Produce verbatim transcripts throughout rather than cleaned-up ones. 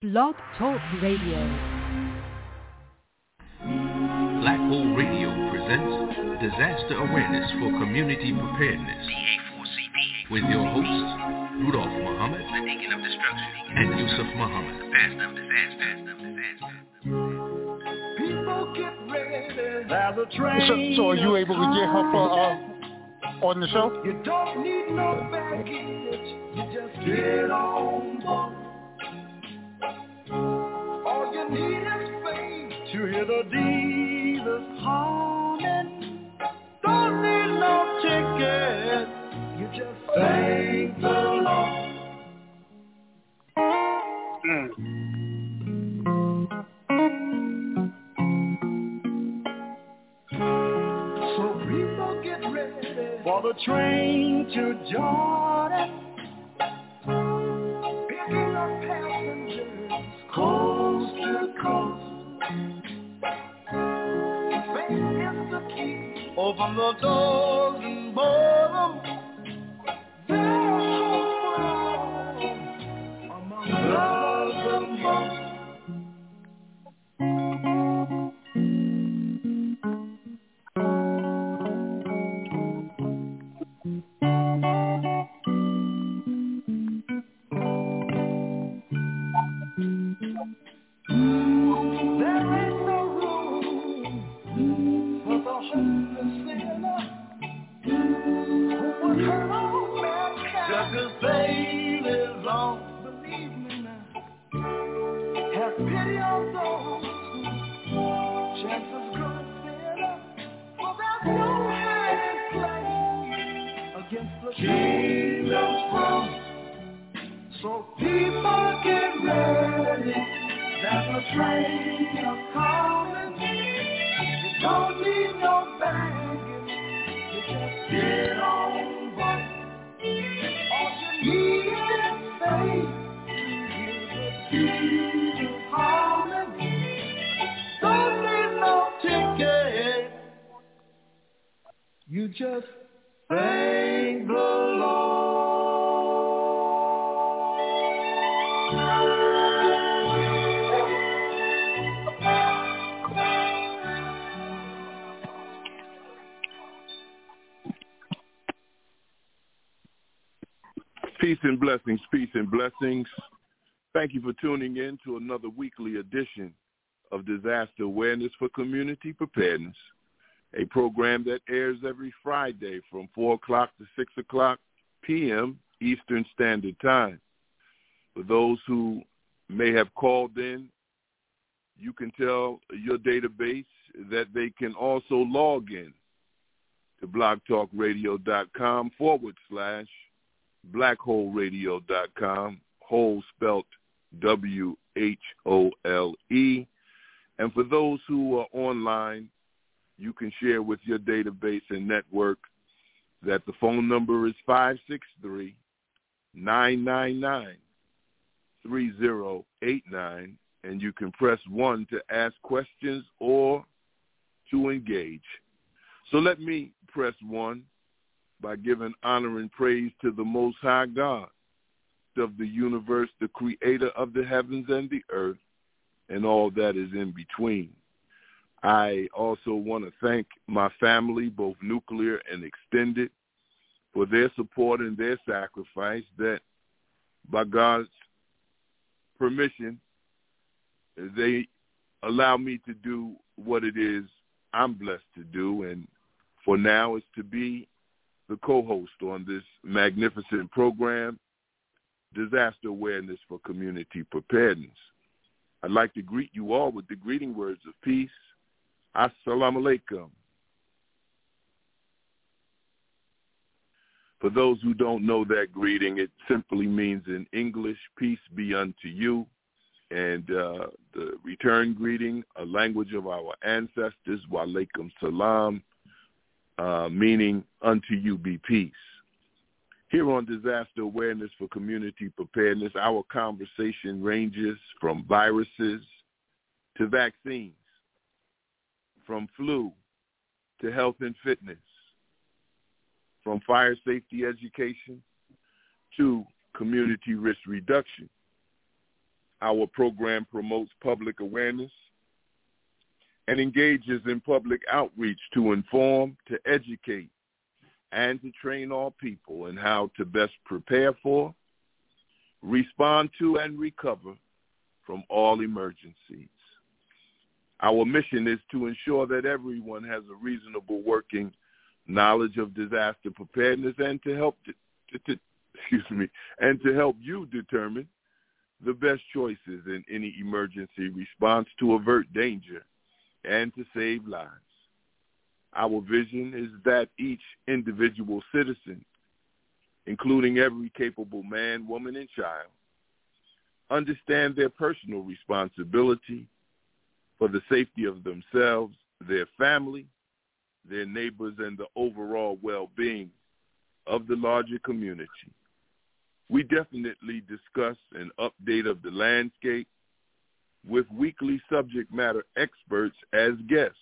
Blog Talk Radio. Black Hole Radio presents Disaster Awareness for Community Preparedness with your hosts, Rudolph Muhammad and Yusuf Muhammad. So, so are you able to get her for, uh, on the show? You don't need no baggage, you just get on board. All you need is faith to hear the Jesus humming. Don't need no ticket, you just thank the Lord. Mm. For the train to Jordan, picking up passengers coast to coast. Faith is the key. Open the doors and board them. There's hope for all among brothers and boys. You just thank the Lord. Peace and blessings, peace and blessings. Thank you for tuning in to another weekly edition of Disaster Awareness for Community Preparedness, a program that airs every Friday from four o'clock to six o'clock p.m. Eastern Standard Time. For those who may have called in, you can tell your database that they can also log in to blogtalkradio.com forward slash blackholeradio.com, whole spelt W H O L E. And for those who are online, you can share with your database and network that the phone number is five six three, nine nine nine, three zero eight nine, and you can press one to ask questions or to engage. So let me press one by giving honor and praise to the Most High God of the universe, the creator of the heavens and the earth, and all that is in between. I also want to thank my family, both nuclear and extended, for their support and their sacrifice that, by God's permission, they allow me to do what it is I'm blessed to do, and for now is to be the co-host on this magnificent program, Disaster Awareness for Community Preparedness. I'd like to greet you all with the greeting words of peace. Assalamu alaikum. For those who don't know that greeting, it simply means in English, peace be unto you. And uh, the return greeting, a language of our ancestors, wa alaikum salam, uh, meaning unto you be peace. Here on Disaster Awareness for Community Preparedness, our conversation ranges from viruses to vaccines, from flu to health and fitness, from fire safety education to community risk reduction, Our program promotes public awareness and engages in public outreach to inform, to educate, and to train all people in how to best prepare for, respond to, and recover from all emergencies. Our mission is to ensure that everyone has a reasonable working knowledge of disaster preparedness and to help, to, to, to, excuse me, and to help you determine the best choices in any emergency response to avert danger and to save lives. Our vision is that each individual citizen, including every capable man, woman, and child, understand their personal responsibility for the safety of themselves, their family, their neighbors, and the overall well-being of the larger community. We definitely discuss an update of the landscape with weekly subject matter experts as guests.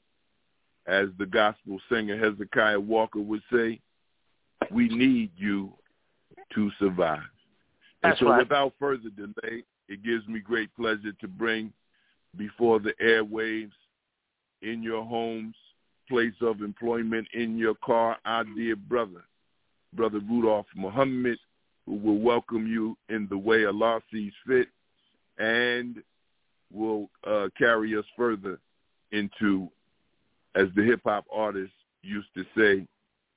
As the gospel singer Hezekiah Walker would say, we need you to survive. That's and so right. Without further delay, it gives me great pleasure to bring before the airwaves, in your homes, place of employment, in your car, our dear brother, Brother Rudolph Muhammad, who will welcome you in the way Allah sees fit and will uh, carry us further into, as the hip-hop artists used to say,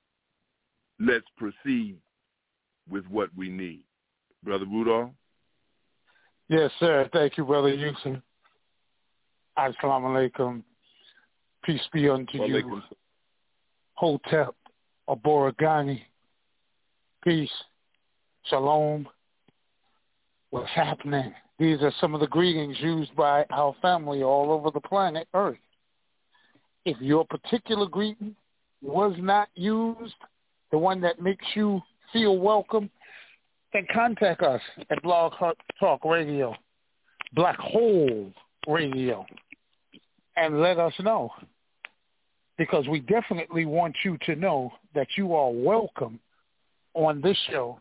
let's proceed with what we need. Brother Rudolph? Yes, sir. Thank you, Brother Yusuf. Assalamu alaikum. Peace be unto you. Alaikum. Hotep, Aborigani. Peace. Shalom. What's happening? These are some of the greetings used by our family all over the planet Earth. If your particular greeting was not used, the one that makes you feel welcome, then contact us at Blog Talk Radio, Black Hole Radio, and let us know. Because we definitely want you to know that you are welcome on this show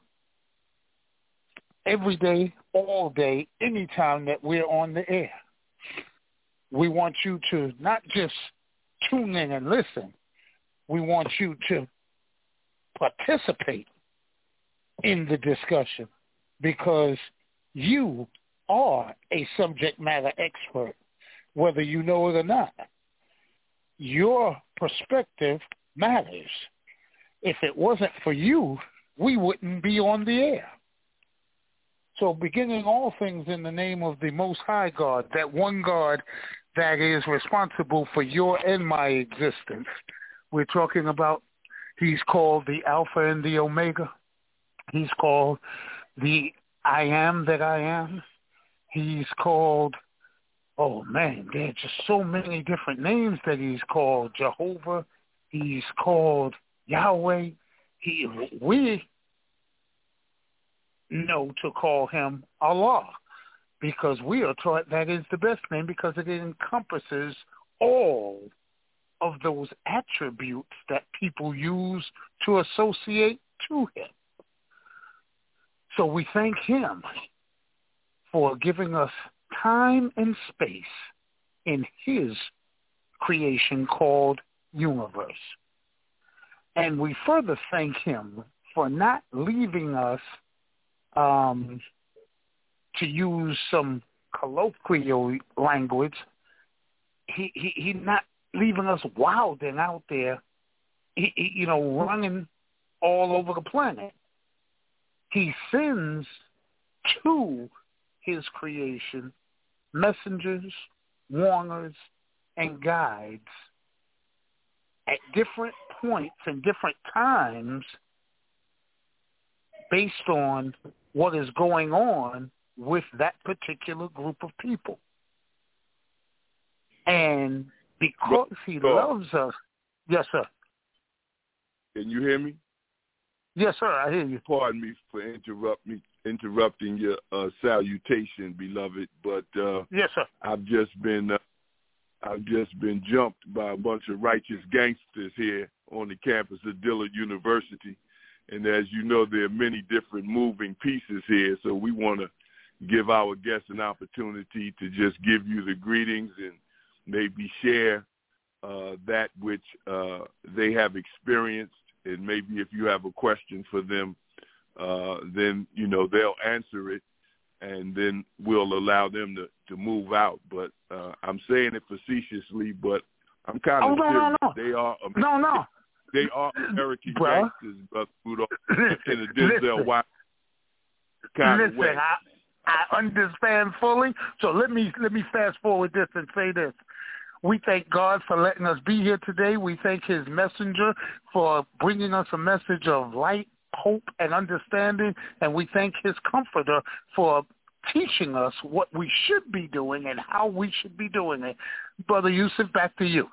every day, all day, anytime that we're on the air. We want you to not just tune in and listen. We want you to participate in the discussion because you are a subject matter expert, whether you know it or not. Your perspective matters. If it wasn't for you, we wouldn't be on the air. So beginning all things in the name of the Most High God, that one God that is responsible for your and my existence. We're talking about, he's called the Alpha and the Omega. He's called the I am that I am. He's called, oh man, there are just so many different names that he's called. Jehovah. He's called Yahweh. He, we know to call him Allah because we are taught that is the best name because it encompasses all of those attributes that people use to associate to him. So we thank him for giving us time and space in his creation called universe. And we further thank him for not leaving us, um, to use some colloquial language, he, he, he not leaving us wilding out there, he, he, you know, running all over the planet. He sends to his creation messengers, warners, and guides at different points and different times based on what is going on with that particular group of people. And because he loves us, yes, sir. Can you hear me? Yes, sir, I hear you. Pardon me for interrupt me, interrupting your uh, salutation, beloved, but uh, yes, sir. I've just been uh, I've just been jumped by a bunch of righteous gangsters here on the campus of Dillard University, and as you know, there are many different moving pieces here, so we want to give our guests an opportunity to just give you the greetings and maybe share uh, that which uh, they have experienced. And maybe if you have a question for them, uh, then, you know, they'll answer it, and then we'll allow them to, to move out. But uh, I'm saying it facetiously, but I'm kind of oh, no, serious. No, no, They are no, no. They are American Bruh. gangsters, Brother Rudolph, in a Denzel Washington kind listen, of way. I, I understand fully. So let me let me fast forward this and say this. We thank God for letting us be here today. We thank his messenger for bringing us a message of light, hope, and understanding. And we thank his comforter for teaching us what we should be doing and how we should be doing it. Brother Yusuf, back to you.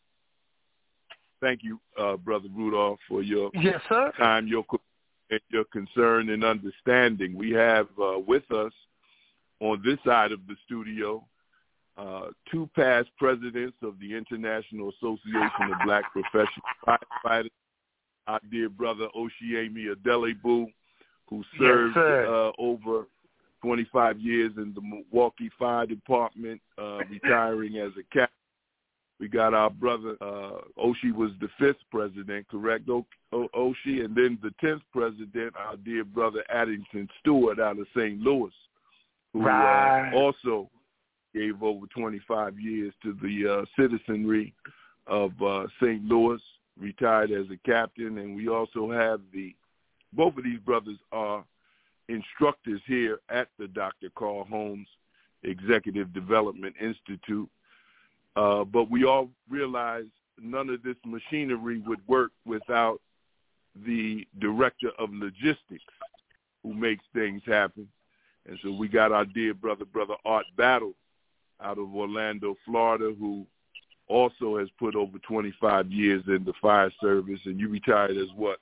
Thank you, uh, Brother Rudolph, for your yes, sir. time, your, your concern and understanding. We have uh, with us on this side of the studio Uh, two past presidents of the International Association of Black Professional Firefighters, our dear brother Oshiemi Adelebu, who served yes, uh, over twenty-five years in the Milwaukee Fire Department, uh, retiring as a captain. We got our brother, uh, Oshi was the fifth president, correct, o- o- Oshi? And then the tenth president, our dear brother Addington Stewart out of Saint Louis, who right. uh, also gave over twenty-five years to the uh, citizenry of uh, Saint Louis, retired as a captain. And we also have the, both of these brothers are instructors here at the Doctor Carl Holmes Executive Development Institute. Uh, but we all realize none of this machinery would work without the director of logistics who makes things happen. And so we got our dear brother, Brother Art Battle, out of Orlando, Florida, who also has put over twenty-five years in the fire service. And you retired as what?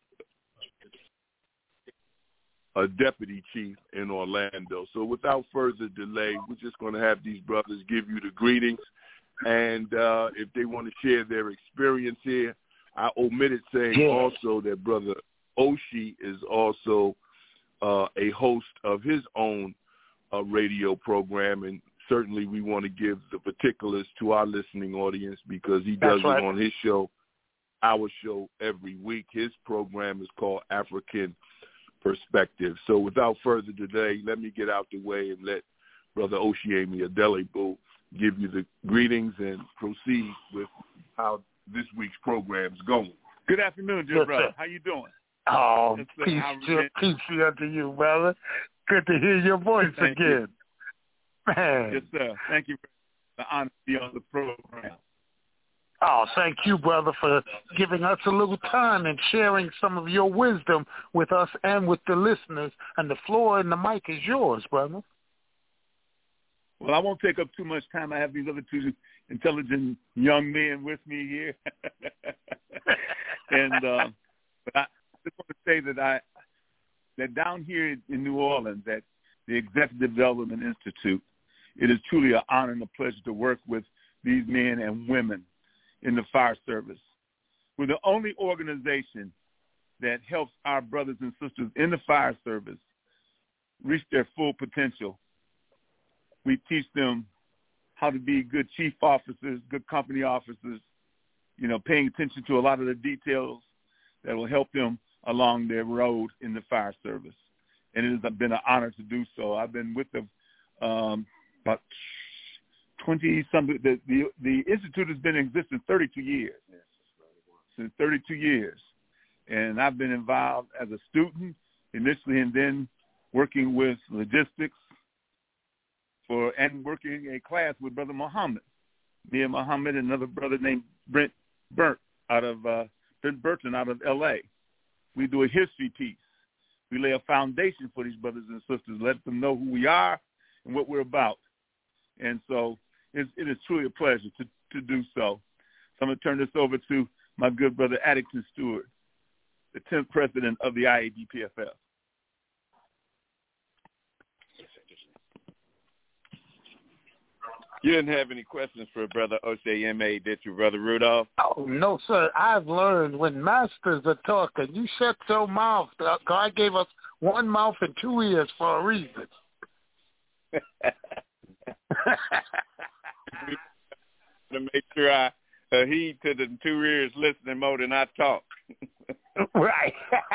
A deputy chief in Orlando. So without further delay, we're just going to have these brothers give you the greetings. And uh, if they want to share their experience here, I omitted saying yeah. also that Brother Oshi is also uh, a host of his own uh, radio program, and certainly we want to give the particulars to our listening audience because he does That's right. it on his show, our show, every week. His program is called African Perspective. So without further delay, let me get out the way and let Brother Oshiemi Adelebu give you the greetings and proceed with how this week's program is going. Good afternoon, dear yes, brother. Sir. How you doing? Oh, yes, peace, to, peace be unto you, brother. Good to hear your voice Thank again. You. Man. Yes, sir. Thank you for the honor to be on the program. Oh, thank you, brother, for giving us a little time and sharing some of your wisdom with us and with the listeners. And the floor and the mic is yours, brother. Well, I won't take up too much time. I have these other two intelligent young men with me here. and uh, but I just want to say that I that down here in New Orleans at the Executive Development Institute, it is truly an honor and a pleasure to work with these men and women in the fire service. We're the only organization that helps our brothers and sisters in the fire service reach their full potential. We teach them how to be good chief officers, good company officers, you know, paying attention to a lot of the details that will help them along their road in the fire service. And it has been an honor to do so. I've been with them um, about twenty-something. The, the, the Institute has been in existence thirty-two years, since thirty-two years. And I've been involved as a student initially and then working with logistics, For, and working a class with Brother Muhammad. Me and Muhammad and another brother named Brent Burnt out of uh, Brent Burton out of L A. We do a history piece. We lay a foundation for these brothers and sisters, let them know who we are and what we're about. And so it's, it is truly a pleasure to, to do so. So I'm going to turn this over to my good brother Addington Stewart, the tenth president of the I A D P F F. You didn't have any questions for Brother Oshiemi, did you, Brother Rudolph? Oh, no, sir. I've learned when masters are talking, you shut your mouth. God gave us one mouth and two ears for a reason. To make sure I uh, heed to the two ears listening more than I talk. Right.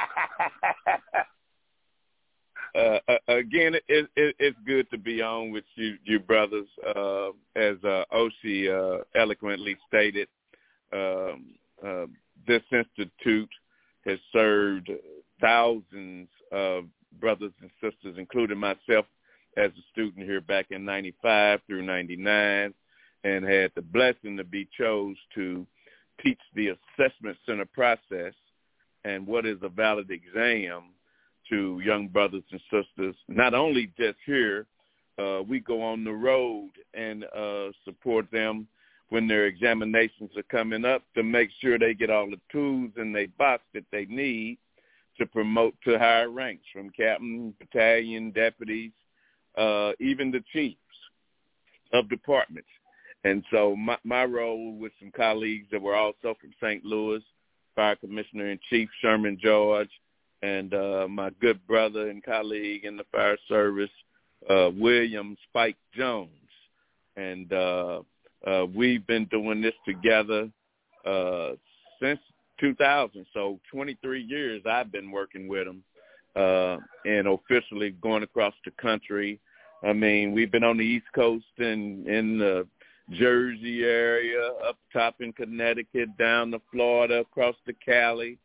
uh, uh, again, it, it, it's good to be on with you, you brothers. Uh, as uh, Oshi uh, eloquently stated, um, uh, this institute has served thousands of brothers and sisters, including myself as a student here back in ninety-five through ninety-nine, and had the blessing to be chose to teach the assessment center process and what is a valid exam to young brothers and sisters, not only just here, uh, we go on the road and uh, support them when their examinations are coming up to make sure they get all the tools in their box that they need to promote to higher ranks, from captain, battalion, deputies, uh, even the chiefs of departments. And so my, my role with some colleagues that were also from Saint Louis, Fire Commissioner-in-Chief Sherman George, and uh, my good brother and colleague in the fire service, uh, William Spike Jones. And uh, uh, we've been doing this together uh, since two thousand. So twenty-three years I've been working with them uh, and officially going across the country. I mean, we've been on the East Coast and in the Jersey area, up top in Connecticut, down to Florida, across to Cali,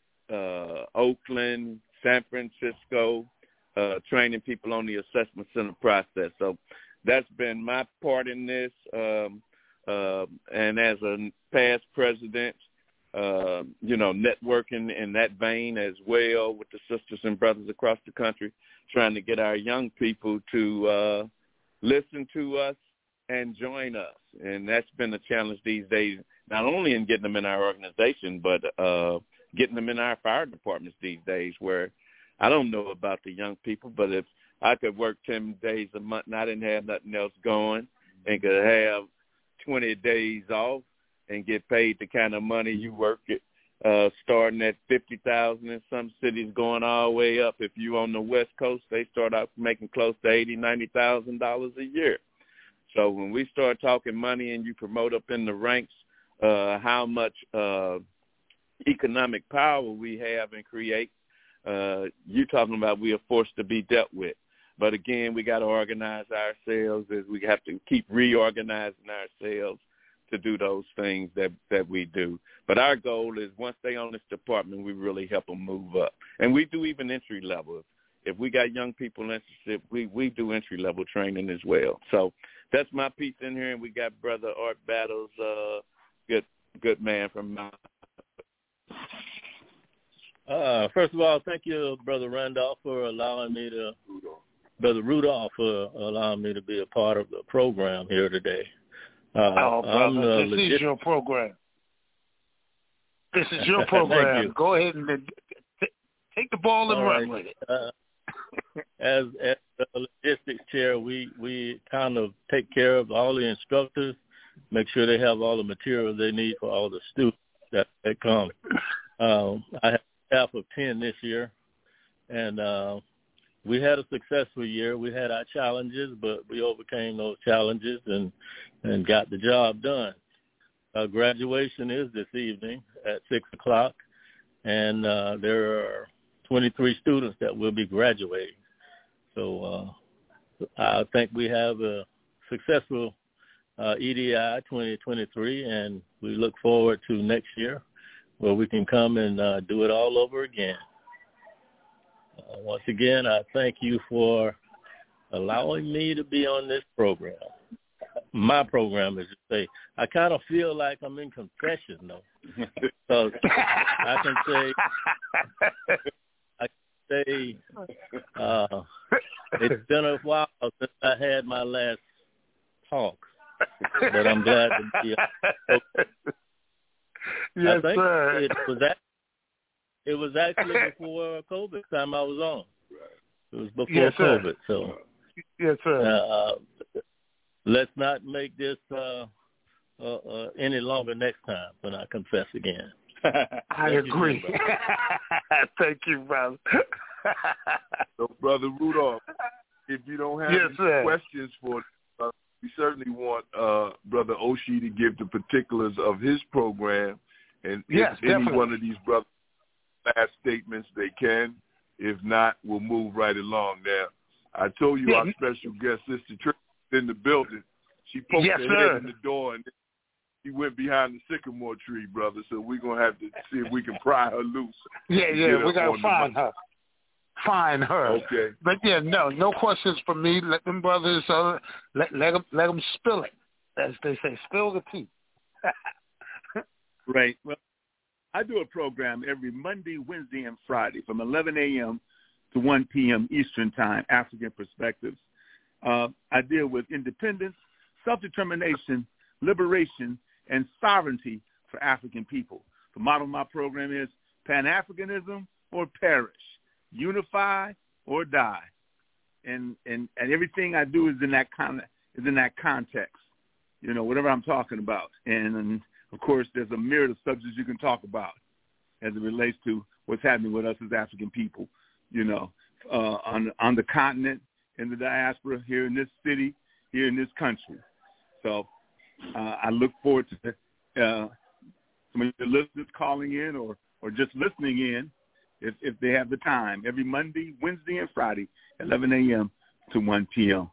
uh, Oakland, San Francisco, uh, training people on the assessment center process. So that's been my part in this. Um, uh, and as a past president, uh, you know, networking in that vein as well with the sisters and brothers across the country, trying to get our young people to uh, listen to us and join us. And that's been a challenge these days, not only in getting them in our organization, but uh, getting them in our fire departments these days, where I don't know about the young people, but if I could work ten days a month and I didn't have nothing else going and could have twenty days off and get paid the kind of money you work at, uh, starting at fifty thousand dollars in some cities, going all the way up. If you on the West Coast, they start out making close to eighty thousand dollars, ninety thousand dollars a year. So when we start talking money and you promote up in the ranks, uh, how much uh, economic power we have and create, uh, you're talking about we are forced to be dealt with. But again, we got to organize ourselves as we have to keep reorganizing ourselves to do those things that, that we do. But our goal is once they own this department, we really help them move up. And we do even entry level. If we got young people interested, we, we do entry level training as well. So that's my piece in here. And we got Brother Art Battles, uh, good good man from Mount. Uh, first of all, thank you, Brother Randolph, for allowing me to, Brother Rudolph, for allowing me to be a part of the program here today. Uh, oh, brother, this legit- is your program. This is your program. You. Go ahead and t- take the ball and all run right. with it. Uh, as, as the logistics chair, we, we kind of take care of all the instructors, make sure they have all the material they need for all the students that, that come. Um, I have a staff of ten this year, and uh, we had a successful year. We had our challenges, but we overcame those challenges and, and got the job done. Uh, graduation is this evening at six o'clock, and uh, there are twenty-three students that will be graduating. So uh, I think we have a successful uh, E D I twenty twenty-three, and we look forward to next year where we can come and uh, do it all over again. Uh, once again, I thank you for allowing me to be on this program. My program, as you say. I kind of feel like I'm in confession, though. So I can say, I can say, uh, it's been a while since I had my last talk, but I'm glad to be on. Yes, I think sir. It was that. It was actually before COVID time I was on. It was before yes, COVID, so yes, sir. Uh, let's not make this uh, uh, uh, any longer next time when I confess again. I agree. You, Thank you, brother. So, Brother Rudolph, if you don't have yes, any sir. questions for uh, we certainly want uh, Brother Oshie to give the particulars of his program. And yes, if any definitely. one of these brothers last statements, they can. If not, we'll move right along. Now, I told you yeah. our special guest, Sister Trish, is in the building. She poked yes, her sir. head in the door, and she went behind the sycamore tree, brother. So we're going to have to see if we can pry her loose. Yeah, yeah, we got to find the her. Find her. Okay. But, yeah, no, no questions from me. Let them brothers, uh, let, let, them, let them spill it, as they say. Spill the tea. Right. Well, I do a program every Monday, Wednesday, and Friday from eleven a.m. to one p.m. Eastern Time, African Perspectives. Uh, I deal with independence, self-determination, liberation, and sovereignty for African people. The motto of my program is Pan-Africanism or perish, unify or die. And, and, and everything I do is in that con- is in that context, you know, whatever I'm talking about. And, and of course, there's a myriad of subjects you can talk about as it relates to what's happening with us as African people, you know, uh, on, on the continent, in the diaspora, here in this city, here in this country. So uh, I look forward to uh, some of the listeners calling in or, or just listening in if, if they have the time, every Monday, Wednesday, and Friday, eleven a.m. to one p.m.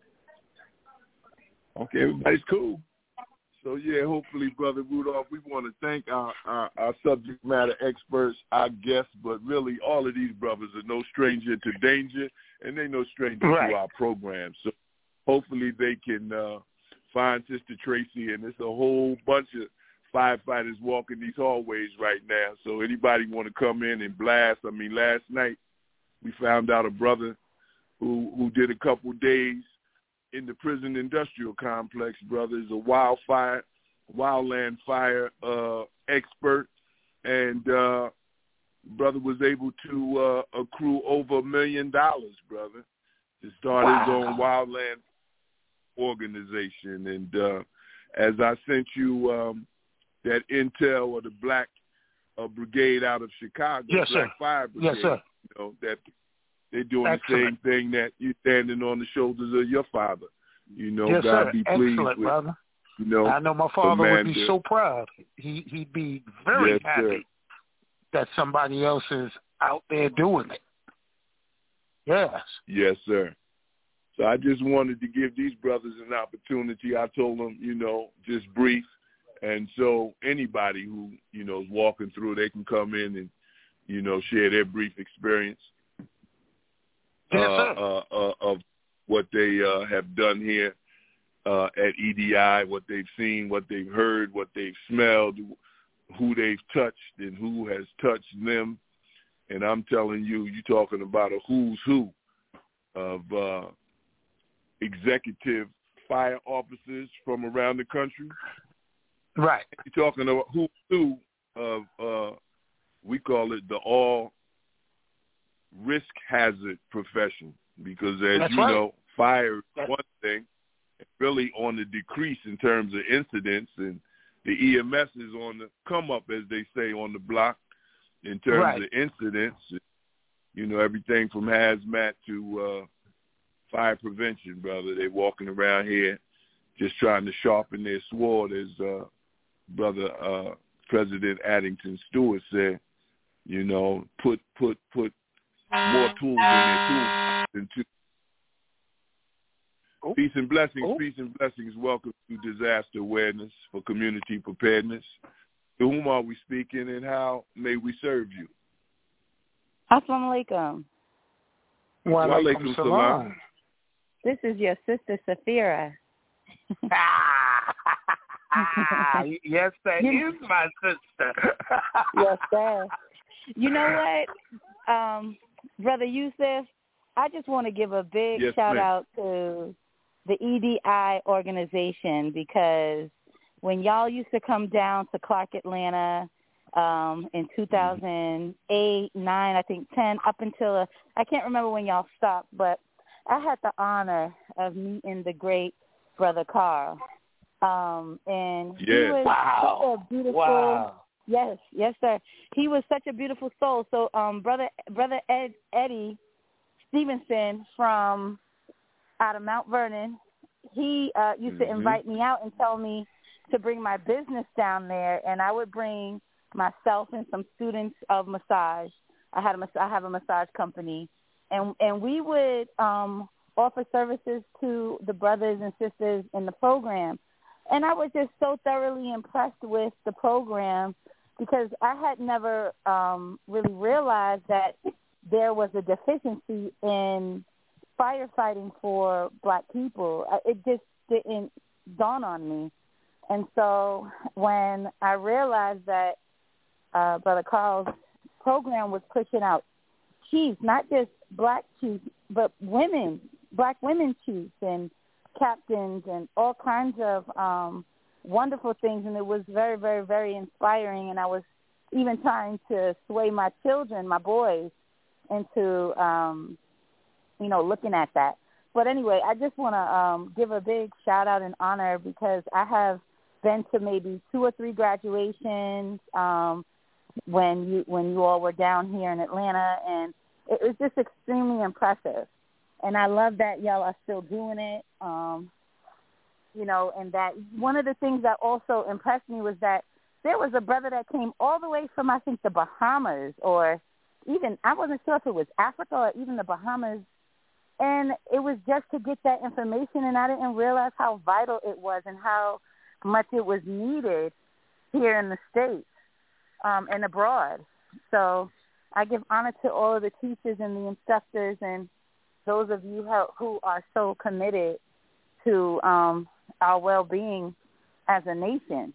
Okay, everybody's cool. So, yeah, hopefully, Brother Rudolph, we want to thank our, our, our subject matter experts, our guests, but really all of these brothers are no stranger to danger, and they no stranger right. to our program. So hopefully they can uh, find Sister Tracy, and there's a whole bunch of firefighters walking these hallways right now. So anybody want to come in and blast? I mean, last night we found out a brother who, who did a couple days in the prison industrial complex, brother, is a wildfire, wildland fire uh, expert, and uh, brother was able to uh, accrue over a million dollars, brother, to start wow. his own wildland organization. And uh, as I sent you um, that intel of the Black uh, Brigade out of Chicago, yes, Black sir. Fire Brigade, yes, sir. you know, that they're doing Excellent. the same thing that you're standing on the shoulders of your father. You know, yes, God sir. be pleased Excellent, with, brother. you know. I know my father would be Amanda. so proud. He, he'd be very yes, happy sir. that somebody else is out there doing it. Yes. Yes, sir. So I just wanted to give these brothers an opportunity. I told them, you know, just brief. And so anybody who, you know, is walking through, they can come in and, you know, share their brief experience Yes, uh, sir. uh, uh, of what they uh, have done here uh, at E D I, what they've seen, what they've heard, what they've smelled, who they've touched, and who has touched them. And I'm telling you, you're talking about a who's who of uh, executive fire officers from around the country. Right. You're talking about who's who of, uh, we call it the all risk hazard profession, because as That's you right. know, fire is That's... one thing, really on the decrease in terms of incidents, and the E M S is on the come up, as they say, on the block in terms right. of incidents. You know, everything from hazmat to uh, fire prevention, brother. They're walking around here just trying to sharpen their sword, as uh, brother uh, President Addington Stewart said. You know, put put put more tools in their tools. Into oh. Peace and blessings, oh. peace and blessings. Welcome to Disaster Awareness for Community Preparedness. To whom are we speaking, and how may we serve you? Assalamu alaikum. Wa alaikum salam. This is your sister Safira. Yes, that you, is my sister. Yes, sir. You know what, um, Brother Yusuf, I just want to give a big yes, shout ma'am. out to the E D I organization, because when y'all used to come down to Clark, Atlanta, um, in two thousand eight, nine, I think ten, up until, uh, I can't remember when y'all stopped, but I had the honor of meeting the great Brother Carl. Um, and yes. he was wow. such a beautiful, wow. yes, yes, sir. He was such a beautiful soul. So, um, brother, brother Ed, Eddie Stevenson from out of Mount Vernon. He uh, used mm-hmm. to invite me out and tell me to bring my business down there, and I would bring myself and some students of massage. I had a I have a massage company, and and we would um, offer services to the brothers and sisters in the program. And I was just so thoroughly impressed with the program because I had never um, really realized that there was a deficiency in firefighting for black people. It just didn't dawn on me. And so when I realized that uh, Brother Carl's program was pushing out chiefs, not just black chiefs, but women, black women chiefs and captains and all kinds of um, wonderful things. And it was very, very, very inspiring. And I was even trying to sway my children, my boys, into, um, you know, looking at that. But anyway, I just want to um, give a big shout out and honor because I have been to maybe two or three graduations um, when you when you all were down here in Atlanta, and it was just extremely impressive. And I love that y'all are still doing it. Um, you know, and that one of the things that also impressed me was that there was a brother that came all the way from, I think, the Bahamas, or even, I wasn't sure if it was Africa or even the Bahamas, and it was just to get that information, and I didn't realize how vital it was and how much it was needed here in the States um, and abroad. So I give honor to all of the teachers and the instructors and those of you who are so committed to um, our well-being as a nation.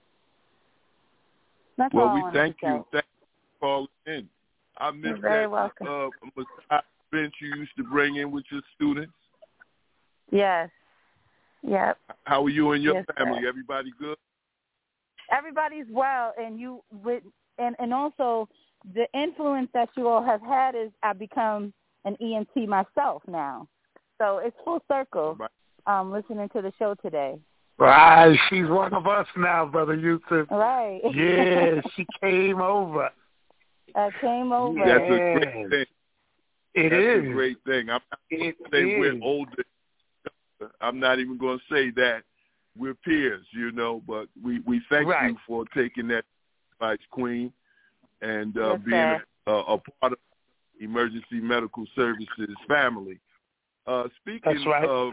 That's well, all we I thank to you. Thank you for calling in. I missed You're very that welcome. uh, massage bench you used to bring in with your students. Yes. Yep. How are you and your yes, family? sir. Everybody good? Everybody's well, and you with and, and also the influence that you all have had is I've become an E M T myself now. So it's full circle right. um, listening to the show today. Right. She's one of us now, Brother Yusuf. Right. Yeah, she came over. I came over. That's a great thing. It That's is. a great thing. I'm not it going to say is. we're older. I'm not even going to say that. We're peers, you know, but we, we thank right. you for taking that advice, Queen, and uh, yes, being a, a, a part of Emergency Medical Services family. Uh, speaking right. of,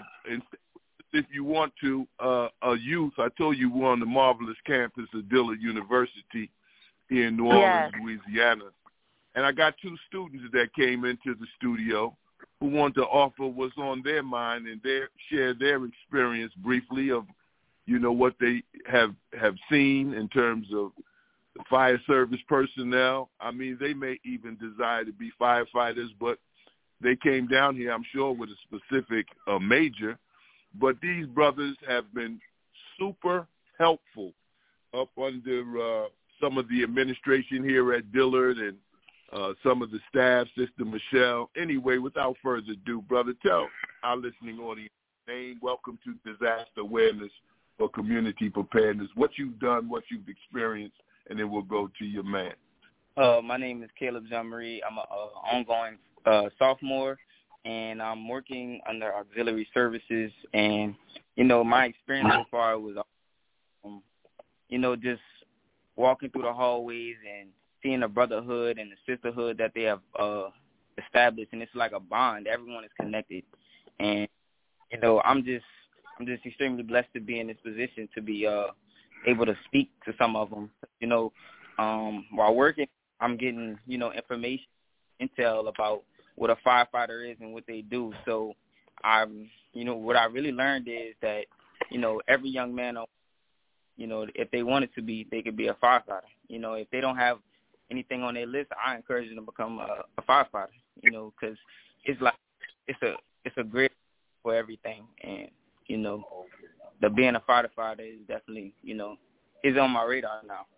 if you want to, uh, a youth, I told you we're on the marvelous campus of Dillard University here in New Orleans, yes. Louisiana. And I got two students that came into the studio who wanted to offer what's on their mind and their, share their experience briefly of, you know, what they have, have seen in terms of the fire service personnel. I mean, they may even desire to be firefighters, but they came down here, I'm sure, with a specific uh, major. But these brothers have been super helpful up under uh, some of the administration here at Dillard and uh, some of the staff, Sister Michelle. Anyway, without further ado, brother, tell our listening audience name. Welcome to Disaster Awareness for Community Preparedness. What you've done, what you've experienced, and then we'll go to your man. Uh, my name is Caleb Jean-Marie. I'm an ongoing uh, sophomore, and I'm working under auxiliary services. And, you know, my experience so far was, um, you know, just walking through the hallways and seeing the brotherhood and the sisterhood that they have uh, established. And it's like a bond. Everyone is connected. And, you know, I'm just I'm just extremely blessed to be in this position to be uh, able to speak to some of them. You know, um, while working, I'm getting, you know, information, intel about what a firefighter is and what they do. So, I'm, you know, what I really learned is that, you know, every young man, you know, if they wanted to be, they could be a firefighter. You know, if they don't have anything on their list, I encourage them to become a, a firefighter. You know, because it's like it's a it's a great for everything, and you know, the being a firefighter is definitely, you know, is on my radar now.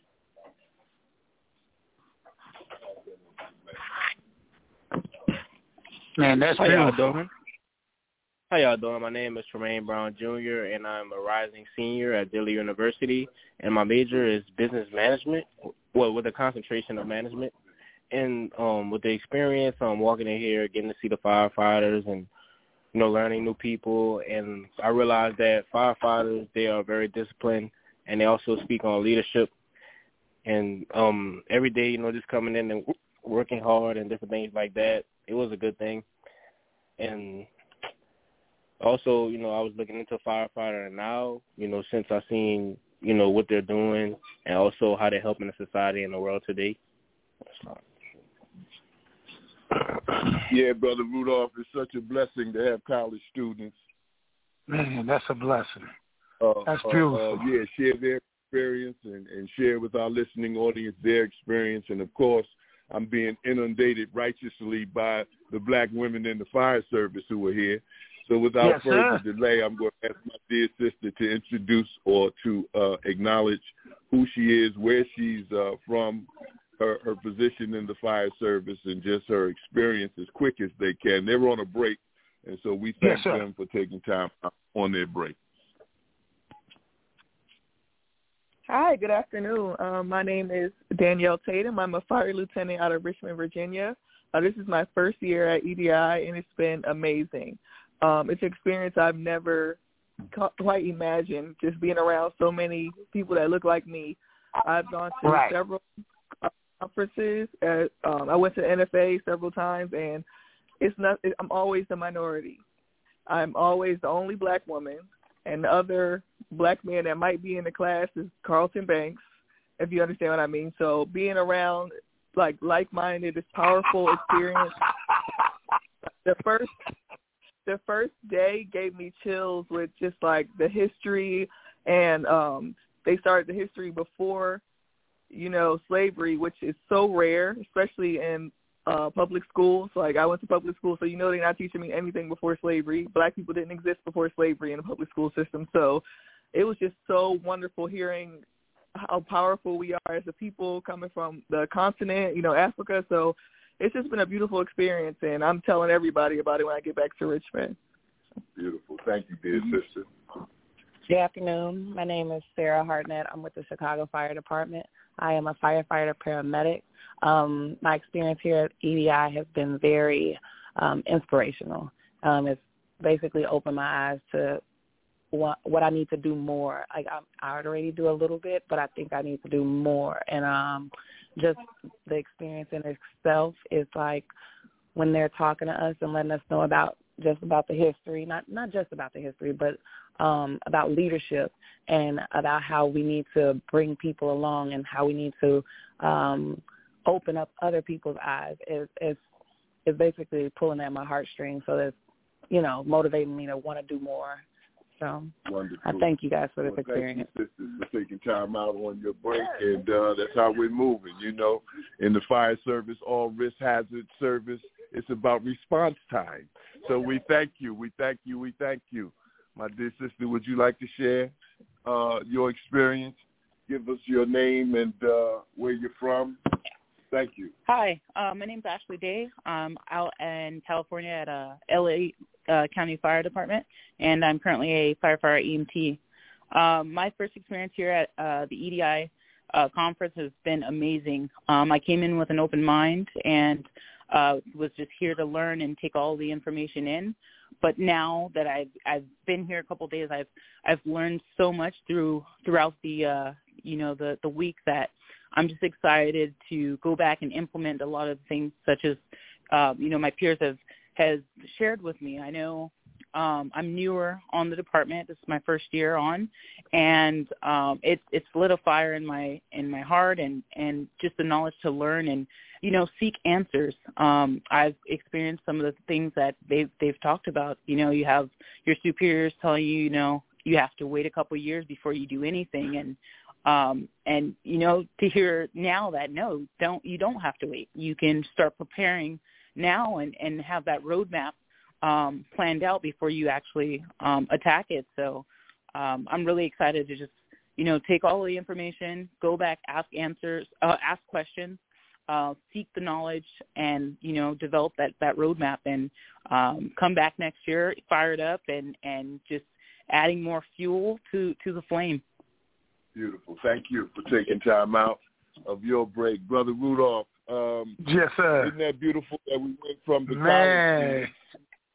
Man, that's How beautiful. y'all doing? How y'all doing? My name is Tremaine Brown Junior, and I'm a rising senior at Dillard University, and my major is business management, well, with a concentration of management. And um, with the experience, um, walking in here, getting to see the firefighters and you know, learning new people. And I realized that firefighters, they are very disciplined, and they also speak on leadership. And um, every day, you know, just coming in and working hard and different things like that, it was a good thing. And also, you know, I was looking into firefighter, and now, you know, since I've seen, you know, what they're doing and also how they're helping the society and the world today. Yeah, Brother Rudolph, it's such a blessing to have college students. Man, that's a blessing. Uh, that's beautiful. Uh, uh, yeah, share their experience and, and share with our listening audience their experience. And, of course, I'm being inundated righteously by the black women in the fire service who are here. So without yes, further sir. delay, I'm going to ask my dear sister to introduce or to uh, acknowledge who she is, where she's uh, from, her, her position in the fire service, and just her experience as quick as they can. They're on a break, and so we thank yes, them for taking time on their break. Hi, good afternoon. Um, my name is Danielle Tatum. I'm a fire lieutenant out of Richmond, Virginia. Uh, this is my first year at E D I, and it's been amazing. Um, it's an experience I've never quite imagined, just being around so many people that look like me. I've gone to right. several conferences. At, um, I went to N F A several times, and it's not. I'm always the minority. I'm always the only black woman, and the other black man that might be in the class is Carlton Banks, if you understand what I mean. So being around like like-minded is powerful experience. The first. The first day gave me chills with just like the history, and um, they started the history before, you know, slavery, which is so rare, especially in uh, public schools. Like I went to public school, so you know they're not teaching me anything before slavery. Black people didn't exist before slavery in the public school system. So it was just so wonderful hearing how powerful we are as a people coming from the continent, you know, Africa. So it's just been a beautiful experience, and I'm telling everybody about it when I get back to Richmond. Beautiful. Thank you, dear mm-hmm. sister. Good afternoon. My name is Sarah Hartnett. I'm with the Chicago Fire Department. I am a firefighter paramedic. Um, my experience here at E D I has been very um, inspirational. Um, it's basically opened my eyes to what, what I need to do more. Like I, I already do a little bit, but I think I need to do more. And um, just the experience in itself is like when they're talking to us and letting us know about just about the history, not not just about the history, but um, about leadership and about how we need to bring people along and how we need to um, open up other people's eyes. It's, it's, it's basically pulling at my heartstrings, so it's, you know, motivating me to want to do more. So wonderful. I thank you guys for this well, experience. Thank you, sisters, for taking time out on your break, and uh, that's how we're moving. You know, in the fire service, all risk hazard service, it's about response time. So we thank you, we thank you, we thank you. My dear sister, would you like to share uh, your experience? Give us your name and uh, where you're from. Thank you. Hi, uh, my name's Ashley Day. I'm out in California at uh, L A Uh, County Fire Department, and I'm currently a firefighter E M T. Um, my first experience here at uh, the E D I uh, conference has been amazing. Um, I came in with an open mind and uh, was just here to learn and take all the information in. But now that I've I've been here a couple of days, I've I've learned so much through throughout the uh, you know the the week that I'm just excited to go back and implement a lot of things, such as uh, you know my peers have. has shared with me. I know um, I'm newer on the department. This is my first year on, and um, it, it's lit a fire in my in my heart, and, and just the knowledge to learn and you know seek answers. Um, I've experienced some of the things that they've they've talked about. You know, you have your superiors telling you, you know, you have to wait a couple of years before you do anything, and um, and you know to hear now that no, don't you don't have to wait. You can start preparing now and, and have that roadmap um, planned out before you actually um, attack it. So um, I'm really excited to just, you know, take all the information, go back, ask answers, uh, ask questions, uh, seek the knowledge, and, you know, develop that, that roadmap and um, come back next year fired up and, and just adding more fuel to, to the flame. Beautiful. Thank you for taking time out of your break. Brother Rudolph, Um, yes, sir. Isn't that beautiful that we went from the Man. college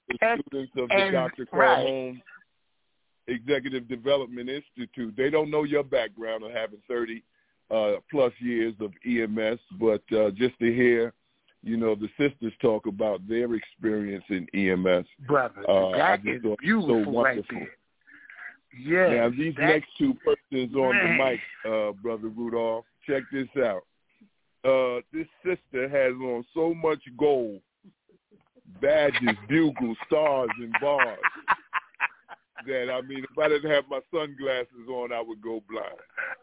the and, students of and, the Doctor Carl right. Holmes Executive Development Institute. They don't know your background of having thirty uh, plus years of E M S, but uh, just to hear, you know, the sisters talk about their experience in E M S. Brother, uh, that I just is thought beautiful so right wonderful. there. Yeah. Now, these that, next two persons on man. the mic, uh, Brother Rudolph, check this out. Uh, this sister has on so much gold, badges, bugles, stars, and bars that, I mean, if I didn't have my sunglasses on, I would go blind.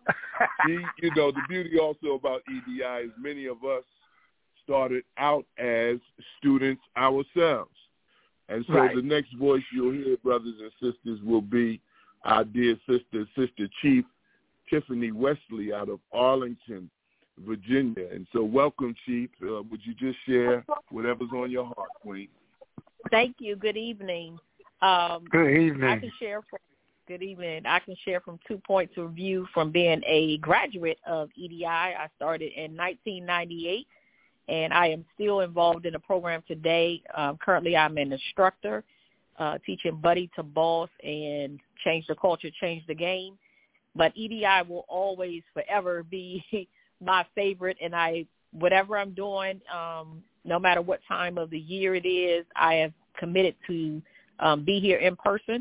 She, you know, the beauty also about E D I is many of us started out as students ourselves. And so right. the next voice you'll hear, brothers and sisters, will be our dear sister, Sister Chief Tiffany Wesley out of Arlington, Virginia. And so welcome, Chief. Uh, would you just share whatever's on your heart, Queen? Thank you. Good evening. Um, Good evening. I can share from, good evening. I can share from two points of view from being a graduate of E D I. I started in nineteen ninety-eight, and I am still involved in the program today. Um, currently, I'm an instructor uh, teaching Buddy to Boss and Change the Culture, Change the Game. But E D I will always, forever be my favorite, and I, whatever I'm doing, um, no matter what time of the year it is, I have committed to um, be here in person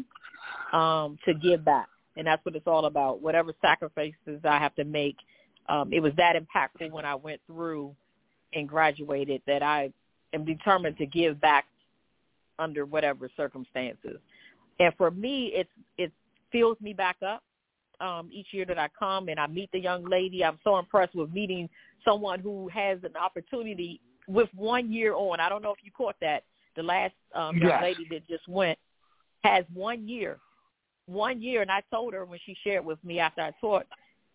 um, to give back. And that's what it's all about, whatever sacrifices I have to make. Um, it was that impactful when I went through and graduated that I am determined to give back under whatever circumstances. And for me, it's, it fills me back up. Um, each year that I come and I meet the young lady, I'm so impressed with meeting someone who has an opportunity with one year on. I don't know if you caught that. The last um, young yes. lady that just went has one year, one year. And I told her when she shared with me after I taught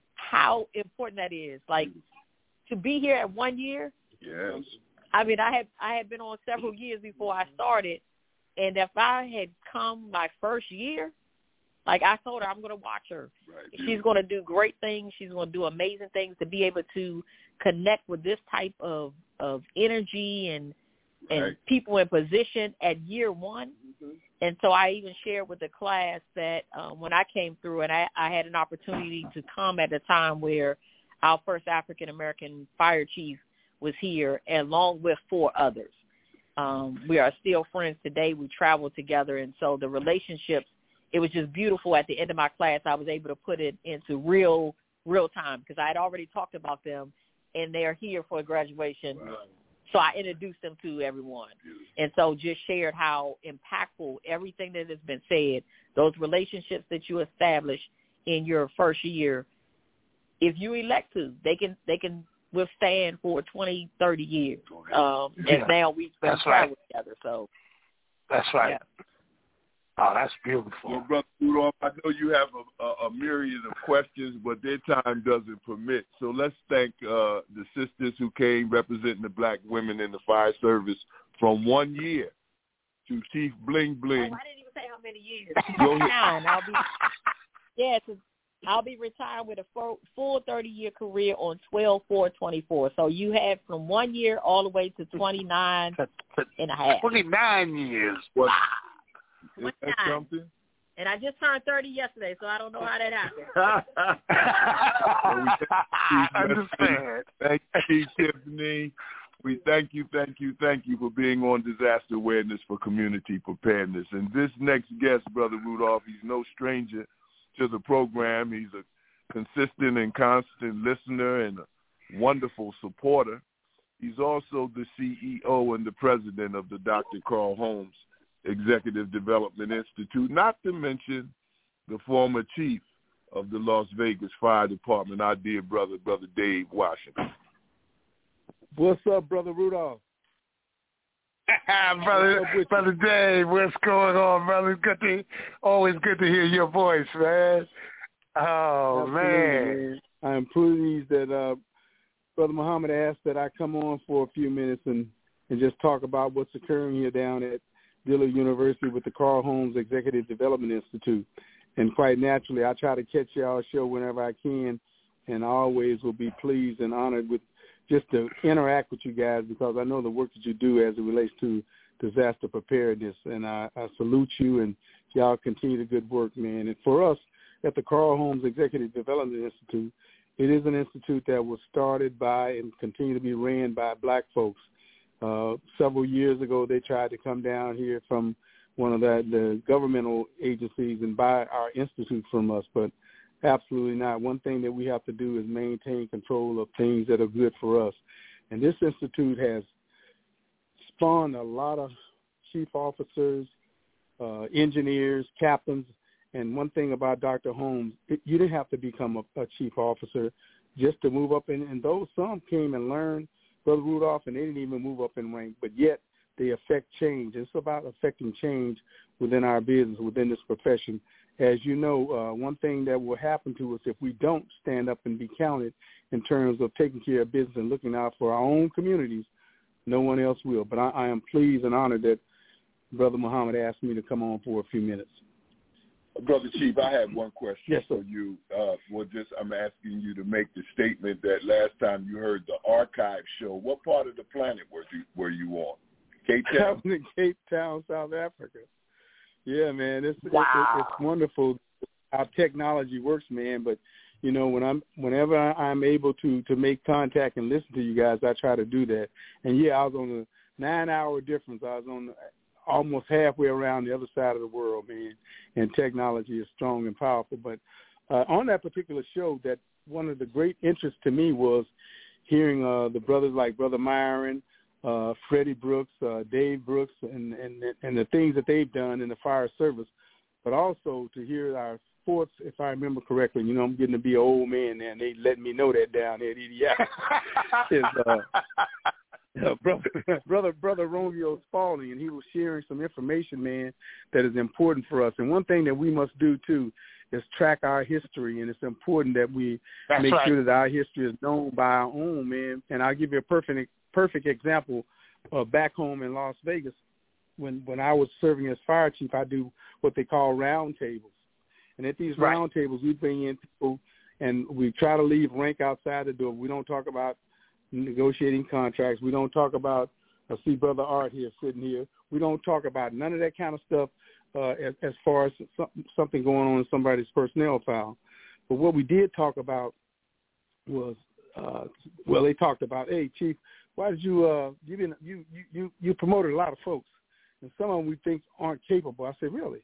how important that is. Like, to be here at one year. Yes. I mean, I had I had been on several years before I started, and if I had come my first year, like I told her, I'm going to watch her. Right. She's going to do great things. She's going to do amazing things. To be able to connect with this type of, of energy and and right. people in position at year one. Mm-hmm. And so I even shared with the class that um, when I came through, and I, I had an opportunity to come at a time where our first African-American fire chief was here, along with four others. Um, we are still friends today. We travel together, and so the relationships, it was just beautiful. At the end of my class, I was able to put it into real, real time because I had already talked about them, and they're here for graduation. Wow. So I introduced them to everyone. And so just shared how impactful everything that has been said, those relationships that you establish in your first year, if you elect to, they can they can withstand for twenty, thirty years. Um, yeah. And now we spend That's time right. together. So That's right. Yeah. Oh, that's beautiful. Well, Brother Rudolph, I know you have a, a, a myriad of questions, but their time doesn't permit. So let's thank uh, the sisters who came representing the black women in the fire service from one year to Chief Bling Bling. Oh, I didn't even say how many years. Nine. I'll be, yeah, so I'll be retired with a full, full thirty-year career on twelve four twenty-four. So you have from one year all the way to twenty-nine and a half. twenty-nine years. What? Is One that time. something? And I just turned thirty yesterday, so I don't know how that happened. I understand. Thank you, Tiffany. We thank you, thank you, thank you for being on Disaster Awareness for Community Preparedness. And this next guest, Brother Rudolph, he's no stranger to the program. He's a consistent and constant listener and a wonderful supporter. He's also the C E O and the president of the Doctor Carl Holmes Executive Development Institute, not to mention the former chief of the Las Vegas Fire Department, our dear brother, Brother Dave Washington. What's up, Brother Rudolph? brother, brother Dave, what's going on, brother? Good to, always good to hear your voice, man. Oh, Absolutely, man. man. I'm pleased that uh, Brother Muhammad asked that I come on for a few minutes and, and just talk about what's occurring here down at Dillard University with the Carl Holmes Executive Development Institute. And quite naturally, I try to catch y'all's show whenever I can, and I always will be pleased and honored with just to interact with you guys because I know the work that you do as it relates to disaster preparedness. And I, I salute you, and y'all continue the good work, man. And for us at the Carl Holmes Executive Development Institute, it is an institute that was started by and continue to be ran by black folks. Uh, several years ago, they tried to come down here from one of the, the governmental agencies and buy our institute from us, but absolutely not. One thing that we have to do is maintain control of things that are good for us. And this institute has spawned a lot of chief officers, uh, engineers, captains. And one thing about Doctor Holmes, it, you didn't have to become a, a chief officer just to move up. In, and those some came and learned, Brother Rudolph, and they didn't even move up in rank, but yet they affect change. It's about affecting change within our business, within this profession. As you know, uh, one thing that will happen to us if we don't stand up and be counted in terms of taking care of business and looking out for our own communities, no one else will. But I, I am pleased and honored that Brother Muhammad asked me to come on for a few minutes. Brother Chief, I have one question yes, for you. Uh, well, just I'm asking you to make the statement that last time you heard the archive show, what part of the planet were you were you on? Cape Town? I was in Cape Town, South Africa. Yeah, man, it's wow. it, it, it's wonderful how technology works, man. But you know, when I'm whenever I'm able to to make contact and listen to you guys, I try to do that. And yeah, I was on a nine-hour difference. I was on the, almost halfway around the other side of the world, man. And technology is strong and powerful. But uh, on that particular show, that one of the great interests to me was hearing uh, the brothers like Brother Myron, uh, Freddie Brooks, uh, Dave Brooks, and, and and the things that they've done in the fire service, but also to hear our sports, if I remember correctly. You know, I'm getting to be an old man now, and they letting me know that down there at E D I. is, uh, Uh, brother, brother, brother Romeo Spalding, and he was sharing some information, man, that is important for us. And one thing that we must do too is track our history, and it's important that we That's make right. sure that our history is known by our own, man. And I'll give you a perfect, perfect example. Uh, back home in Las Vegas, when when I was serving as fire chief, I do what they call round tables, and at these Right. round tables, we bring in people, and we try to leave rank outside the door. We don't talk about negotiating contracts. We don't talk about, I see Brother Art here sitting here. We don't talk about none of that kind of stuff uh, as, as far as some, something going on in somebody's personnel file. But what we did talk about was, uh, well, they talked about, hey, Chief, why did you, uh, you, didn't, you, you, you, you promoted a lot of folks, and some of them we think aren't capable. I said, really?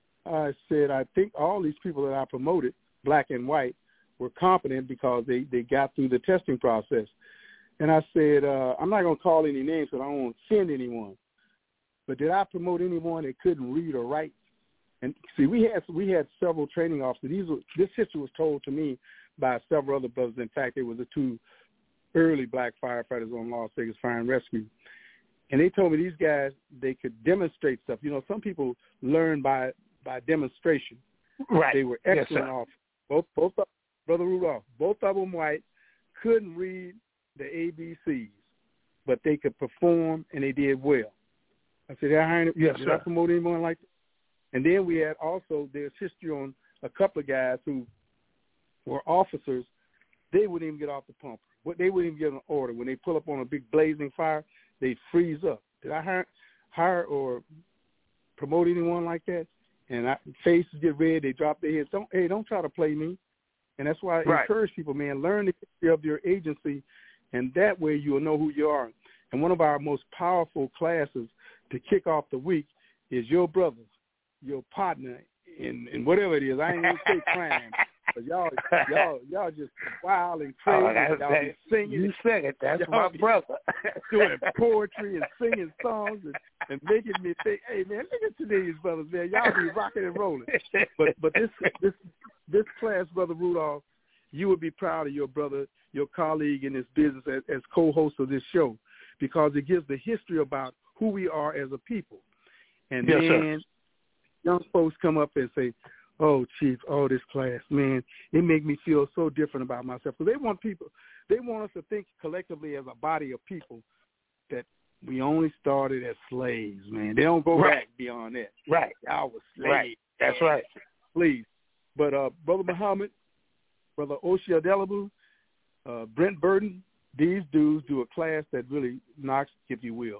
I said, I think all these people that I promoted, black and white, were competent because they, they got through the testing process. And I said, uh, I'm not going to call any names because I don't want to offend anyone. But did I promote anyone that couldn't read or write? And see, we had we had several training officers. These were, this history was told to me by several other brothers. In fact, there were the two early black firefighters on Las Vegas Fire and Rescue. And they told me these guys, they could demonstrate stuff. You know, some people learn by by demonstration. Right. They were Yes, excellent sir. officers. Both, both, of, Brother Rudolph, both of them white, couldn't read the A B Cs, but they could perform, and they did well. I said, did I, hire, yes, did sir. I promote anyone like that? And then we had also, there's history on a couple of guys who were officers. They wouldn't even get off the pumper. They wouldn't even get an order. When they pull up on a big blazing fire, they'd freeze up. Did I hire, hire or promote anyone like that? And I, faces get red, they drop their heads. Don't, hey, don't try to play me. And that's why I Right. encourage people, man, learn the history of your agency, and that way you'll know who you are. And one of our most powerful classes to kick off the week is your brother, your partner in, in whatever it is. I ain't going to say crime, but y'all, y'all, y'all just wild and crazy. Oh, that's, y'all that, be singing. you said it. That's y'all my brother. doing poetry and singing songs and, and making me think, hey, man, look at today's brothers, man. Y'all be rocking and rolling. But but this this this class, Brother Rudolph, you would be proud of your brother, your colleague in this business as, as co-host of this show, because it gives the history about who we are as a people. And yes, then sir. young folks come up and say, oh, Chief, oh, this class, man, it make me feel so different about myself. Because they want people, they want us to think collectively as a body of people that we only started as slaves, man. They don't go Right. back beyond that. Right. Y'all was slaves. Right. That's right. Please. But uh, Brother Muhammad, Brother Oshie Adelabu, uh, Brent Burton, these dudes do a class that really knocks, if you will.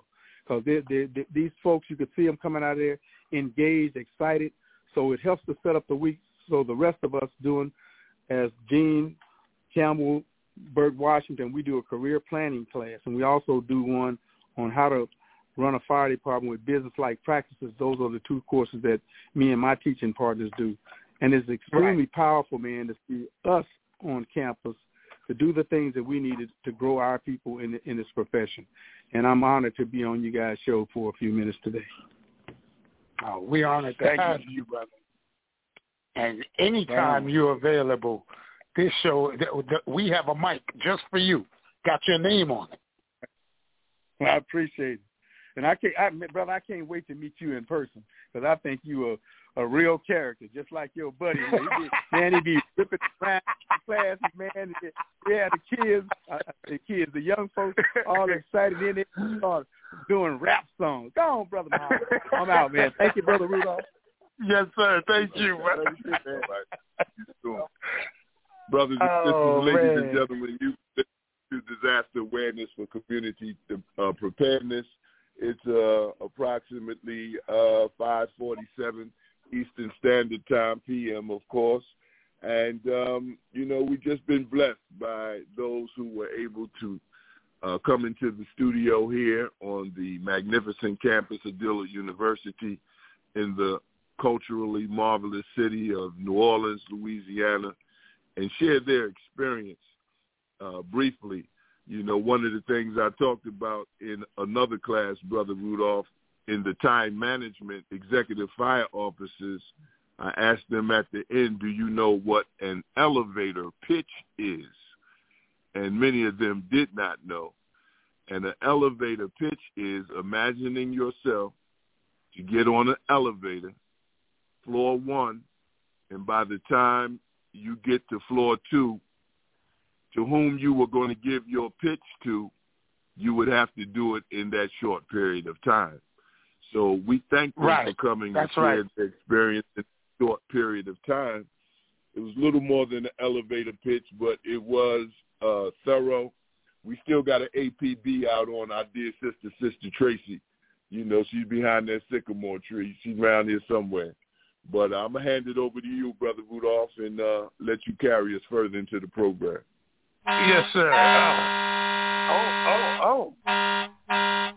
because they're, they're, they're, these folks, you could see them coming out of there engaged, excited. So it helps to set up the week so the rest of us doing, as Gene Campbell, Bert Washington, we do a career planning class, and we also do one on how to run a fire department with business-like practices. Those are the two courses that me and my teaching partners do. And it's extremely right. powerful, man, to see us on campus to do the things that we needed to grow our people in in this profession. And I'm honored to be on you guys' show for a few minutes today. Oh, we're honored to Thank have you. you, brother. And anytime wow. you're available, this show, we have a mic just for you. Got your name on it. I appreciate it. And I can't, I, brother, I can't wait to meet you in person because I think you are a real character, just like your buddy. Man, he be, man, he be ripping around classes, man. Yeah, the kids, uh, the kids, the young folks, all excited. Then they start doing rap songs. Go on, brother Muhammad. I'm out, man. Thank you, brother Rudolph. Yes, sir. Thank you, brother. Brothers and oh, sisters, ladies man. and gentlemen, you to disaster awareness for community uh, preparedness. It's uh, approximately uh, five forty-seven Eastern Standard Time, P M, of course. And, um, you know, we've just been blessed by those who were able to uh, come into the studio here on the magnificent campus of Dillard University in the culturally marvelous city of New Orleans, Louisiana, and share their experience uh, briefly. You know, one of the things I talked about in another class, Brother Rudolph, in the time management executive fire officers, I asked them at the end, do you know what an elevator pitch is? And many of them did not know. And an elevator pitch is imagining yourself to get on an elevator, floor one, and by the time you get to floor two, to whom you were going to give your pitch to, you would have to do it in that short period of time. So we thank them right. for coming That's and sharing right. their experience in a short period of time. It was little more than an elevator pitch, but it was uh, thorough. We still got an A P B out on our dear sister, Sister Tracy. You know, she's behind that sycamore tree. She's around here somewhere. But I'm going to hand it over to you, Brother Rudolph, and uh, let you carry us further into the program. Yes, sir. Oh, oh, oh, oh.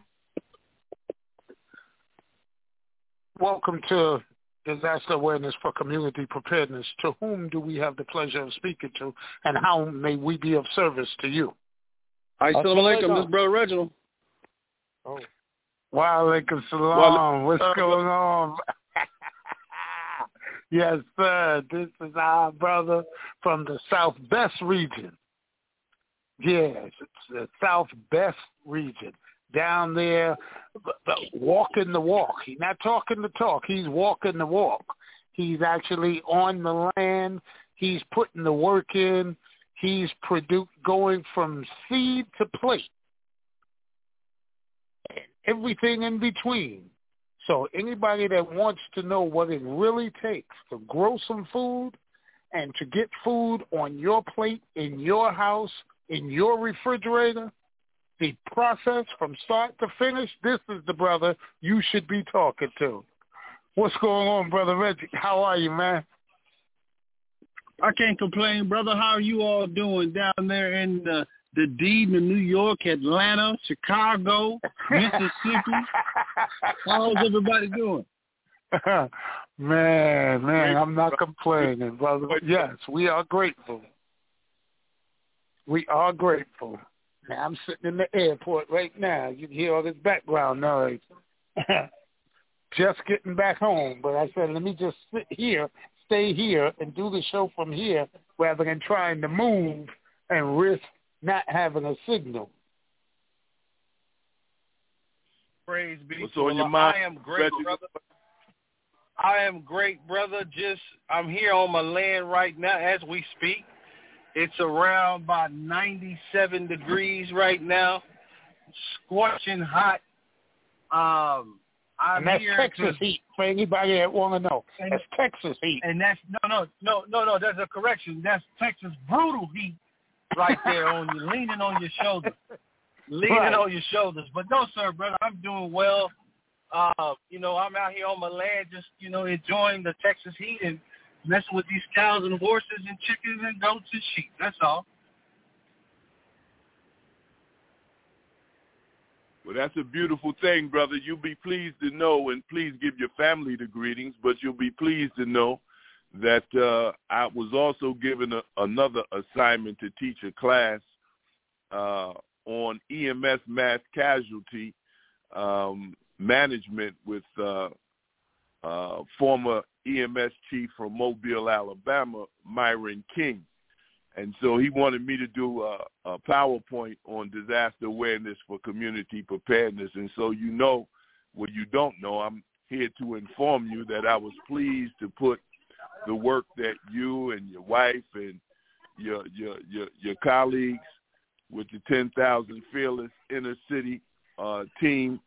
Welcome to Disaster Awareness for Community Preparedness. To whom do we have the pleasure of speaking to, and how may we be of service to you? Assalamu alaikum, this is Brother Reginald. Oh. Wa alaikum salam. What's uh, going on? Yes, sir. This is our brother from the South Best region. Yes, it's the South Best region. Down there, walking the walk. He's not talking the talk. He's walking the walk. He's actually on the land. He's putting the work in. He's produ- going from seed to plate. Everything in between. So anybody that wants to know what it really takes to grow some food and to get food on your plate, in your house, in your refrigerator, the process from start to finish, this is the brother you should be talking to. What's going on, Brother Reggie? How are you, man? I can't complain, brother. How are you all doing down there in the, the deed in New York, Atlanta, Chicago, Mississippi? How's everybody doing? man, man, I'm not complaining, brother. Yes, we are grateful. We are grateful. Now, I'm sitting in the airport right now. You can hear all this background noise. Just getting back home. But I said, let me just sit here, stay here, and do the show from here rather than trying to move and risk not having a signal. Praise be What's to on Allah. your mind, I am great, Reggie? brother. I am great, brother. Just, I'm here on my land right now as we speak. It's around about ninety-seven degrees right now, scorching hot. Um, I'm and that's here Texas to, heat for anybody that want to know. And, that's Texas heat. And that's, no, no, no, no, no, that's a correction. That's Texas brutal heat right there on you, leaning on your shoulder. leaning right. on your shoulders. But no, sir, brother, I'm doing well. Uh, you know, I'm out here on my land just, you know, enjoying the Texas heat and messing with these cows and horses and chickens and goats and sheep. That's all. Well, that's a beautiful thing, brother. You'll be pleased to know, and please give your family the greetings, but you'll be pleased to know that uh, I was also given a, another assignment to teach a class uh, on E M S mass casualty um, management with uh, uh, former E M S chief from Mobile, Alabama, Myron King. And so he wanted me to do a, a PowerPoint on disaster awareness for community preparedness. And so you know what you don't know. I'm here to inform you that I was pleased to put the work that you and your wife and your your your, your colleagues with the ten thousand Fearless Inner City uh, team,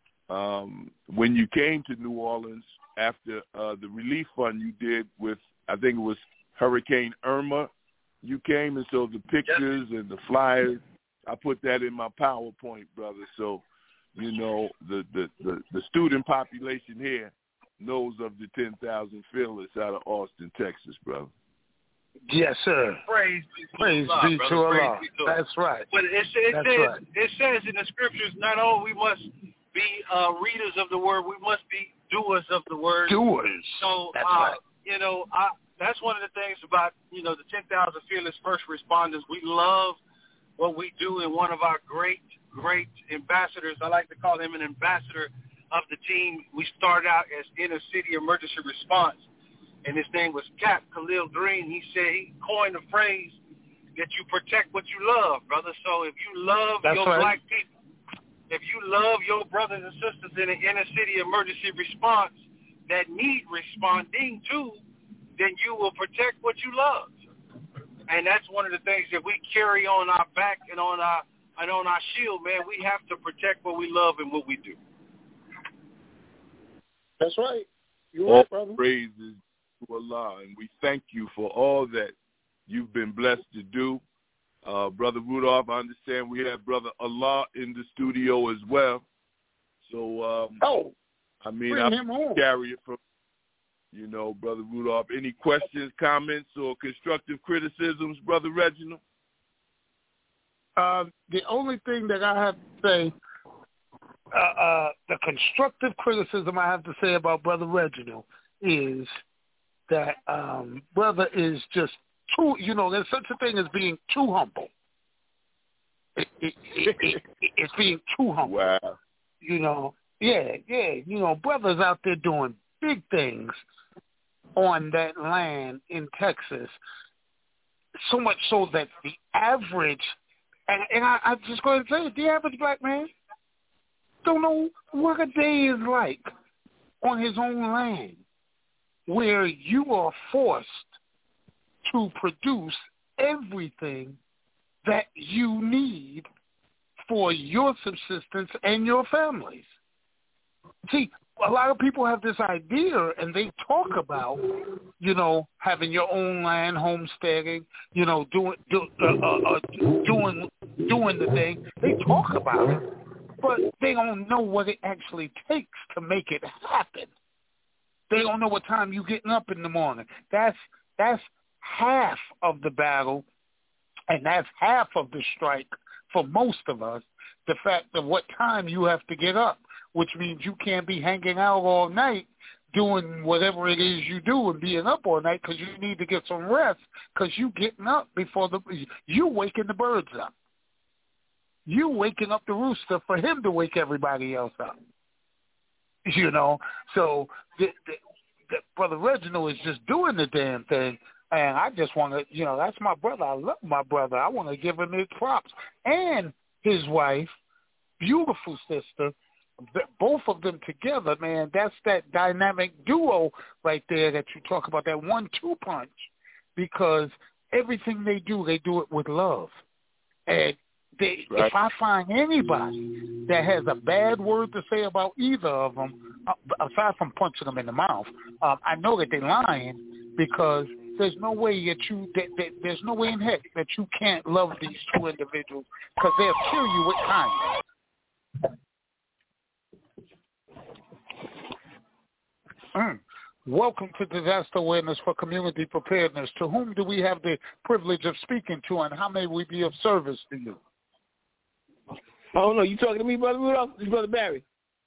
um, when you came to New Orleans after uh, the relief fund you did with, I think it was Hurricane Irma, you came, and so the pictures and the flyers, I put that in my PowerPoint, brother. So, you know, the, the, the, the student population here knows of the ten thousand Fearless out of Austin, Texas, brother. Yes, sir. Praise be to Praise Allah, be brother. to Praise Allah. be to Allah. That's right. But it, it, That's says, right. it says in the scriptures, not only we must be uh, readers of the word, we must be doers of the word. Doers. So, That's uh, right. you know, I, that's one of the things about, you know, the ten thousand Fearless First Responders. We love what we do, and one of our great, great ambassadors, I like to call him an ambassador of the team. We started out as Inner City Emergency Response, and his name was Cap Khalil Green. He said he coined the phrase that you protect what you love, brother. So if you love That's your right. black people, if you love your brothers and sisters in the Inner City Emergency Response that need responding to, then you will protect what you love. And that's one of the things that we carry on our back and on our and on our shield, man. We have to protect what we love and what we do. That's right. You're All right, brother. praises to Allah, and we thank you for all that you've been blessed to do. Uh, Brother Rudolph, I understand we have Brother Allah in the studio as well. So, um, oh, I mean, bring I'll him on. carry it from, you know, Brother Rudolph. Any questions, comments, or constructive criticisms, Brother Reginald? Uh, the only thing that I have to say, uh, uh, the constructive criticism I have to say about Brother Reginald is that um, brother is just too, you know, there's such a thing as being too humble. It, it, it, it, it's being too humble. Wow. You know, yeah, yeah, you know, brothers out there doing big things on that land in Texas, so much so that the average, and, and I, I'm just going to say it, the average black man don't know what a day is like on his own land, where you are forced to produce everything that you need for your subsistence and your families. See, a lot of people have this idea, and they talk about, you know, having your own land, homesteading, you know, doing do, uh, uh, uh, doing doing the thing. They talk about it, but they don't know what it actually takes to make it happen. They don't know what time you're getting up in the morning. That's that's half of the battle, and that's half of the strike for most of us, the fact of what time you have to get up, which means you can't be hanging out all night doing whatever it is you do and being up all night because you need to get some rest because you getting up before the – you waking the birds up. You waking up the rooster for him to wake everybody else up. You know, so the, the, the Brother Reginald is just doing the damn thing, and I just want to, you know, that's my brother. I love my brother. I want to give him his props. And his wife, beautiful sister, both of them together, man, that's that dynamic duo right there that you talk about, that one two punch, because everything they do, they do it with love. And they, right. If I find anybody that has a bad word to say about either of them, aside from punching them in the mouth, um, I know that they're lying, because there's no way that you that, that there's no way in heck that you can't love these two individuals because they'll kill you with kindness. Mm. Welcome to Disaster Awareness for Community Preparedness. To whom do we have the privilege of speaking to, and how may we be of service to you? I don't know. You talking to me, Brother Rudolph? It's Brother Barry.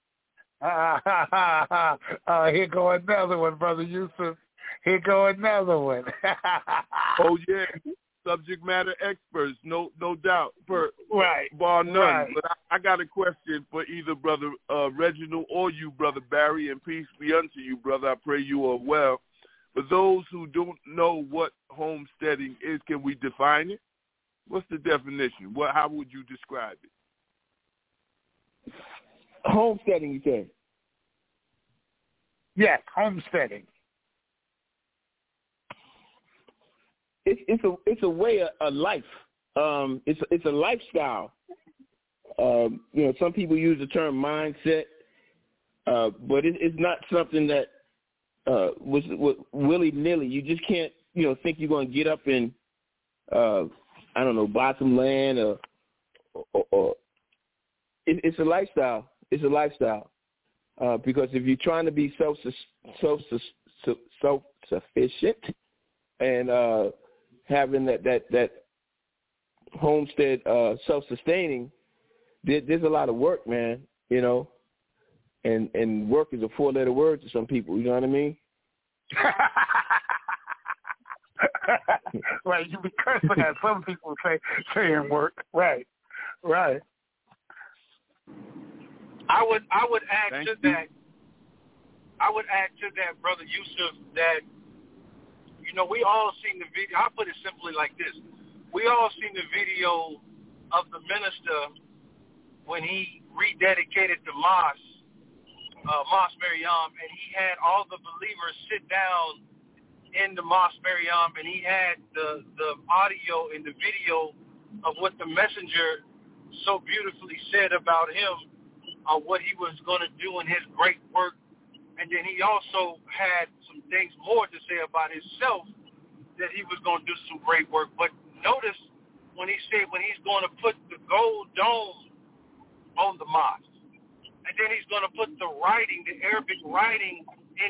uh, here go another one, Brother Yusuf. Here go another one. Oh, yeah. Subject matter experts, no no doubt, per, right. bar none. Right. But I, I got a question for either Brother uh, Reginald or you, Brother Barry, and peace be unto you, brother. I pray you are well. For those who don't know what homesteading is, can we define it? What's the definition? What? How would you describe it? Homesteading, you said? Yes, homesteading. It's it's a it's a way of a life. Um, it's it's a lifestyle. Um, you know, some people use the term mindset, uh, but it, it's not something that uh, was, was willy nilly. You just can't you know think you're going to get up and uh, I don't know buy some land or or, or it, it's a lifestyle. It's a lifestyle uh, because if you're trying to be self self self sufficient and uh, having that, that, that homestead uh, self-sustaining, there, there's a lot of work, man, you know, and and work is a four-letter word to some people, you know what I mean? Right, you be cursing at some people say, saying work. Right, right. I would I would add Thank to you. that, I would add to that, Brother Yusuf, that you know, we all seen the video. I'll put it simply like this. We all seen the video of the minister when he rededicated the mosque, uh, Mosque Maryam, and he had all the believers sit down in the Mosque Maryam, and he had the, the audio and the video of what the messenger so beautifully said about him, uh, what he was going to do in his great work. And then he also had some things more to say about himself, that he was going to do some great work. But notice when he said when he's going to put the gold dome on the mosque, and then he's going to put the writing, the Arabic writing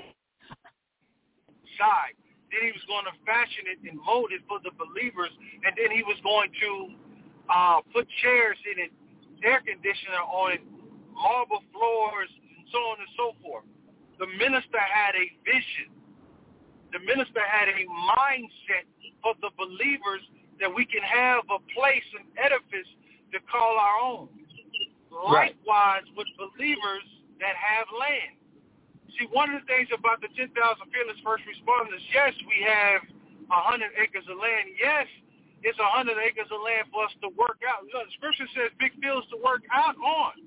inside. Then he was going to fashion it and mold it for the believers, and then he was going to uh, put chairs in it, air conditioner on it, marble floors, and so on and so forth. The minister had a vision. The minister had a mindset for the believers that we can have a place, an edifice to call our own. Right. Likewise with believers that have land. See, one of the things about the ten thousand Fearless First Responders, yes, we have one hundred acres of land. Yes, it's one hundred acres of land for us to work out. You know, the scripture says big fields to work out on.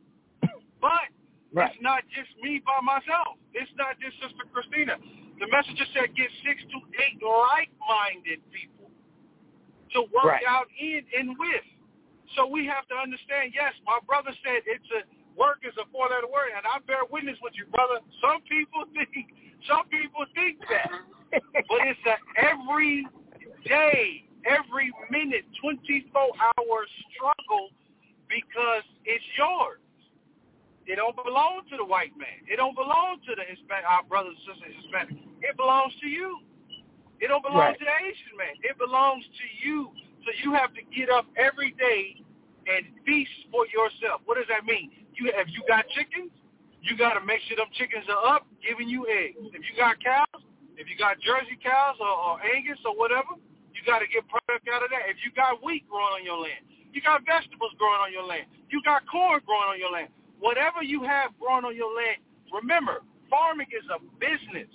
But right. It's not just me by myself. It's not just Sister Christina. The messenger said get six to eight like-minded people to work right. out in and with. So we have to understand, yes, my brother said it's a work is a four-letter word, and I bear witness with you, brother. Some people think, some people think that. But it's a every day, every minute, twenty-four hour struggle because it's yours. It don't belong to the white man. It don't belong to the Hispanic, our brothers and sisters Hispanic. It belongs to you. It don't belong right. to the Asian man. It belongs to you. So you have to get up every day and feast for yourself. What does that mean? You If you got chickens, you got to make sure them chickens are up giving you eggs. If you got cows, if you got Jersey cows or, or Angus or whatever, you got to get product out of that. If you got wheat growing on your land, you got vegetables growing on your land, you got corn growing on your land. Whatever you have growing on your land, remember, farming is a business.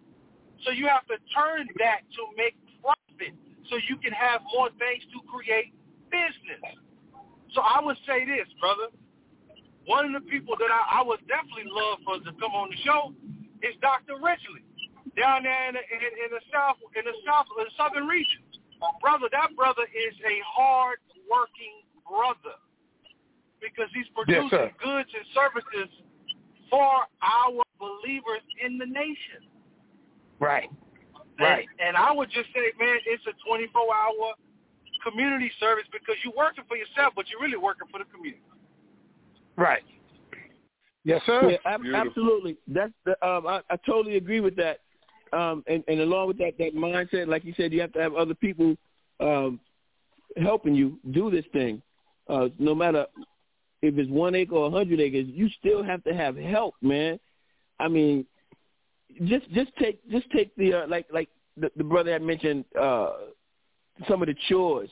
So you have to turn that to make profit so you can have more things to create business. So I would say this, brother. One of the people that I, I would definitely love for to come on the show is Doctor Ridgely down there in the, in, in the south, in the south, in the southern region. Brother, that brother is a hard-working brother, because he's producing yes, goods and services for our believers in the nation. Right. Right. And, and I would just say, man, it's a twenty-four hour community service because you're working for yourself, but you're really working for the community. Right. Yes, sir. Yeah, ab- absolutely. That's the, um, I, I totally agree with that. Um, and, and along with that, that mindset, like you said, you have to have other people um, helping you do this thing. Uh, no matter if it's one acre or a hundred acres, you still have to have help, man. I mean, just just take just take the uh, like like the, the brother had mentioned uh, some of the chores.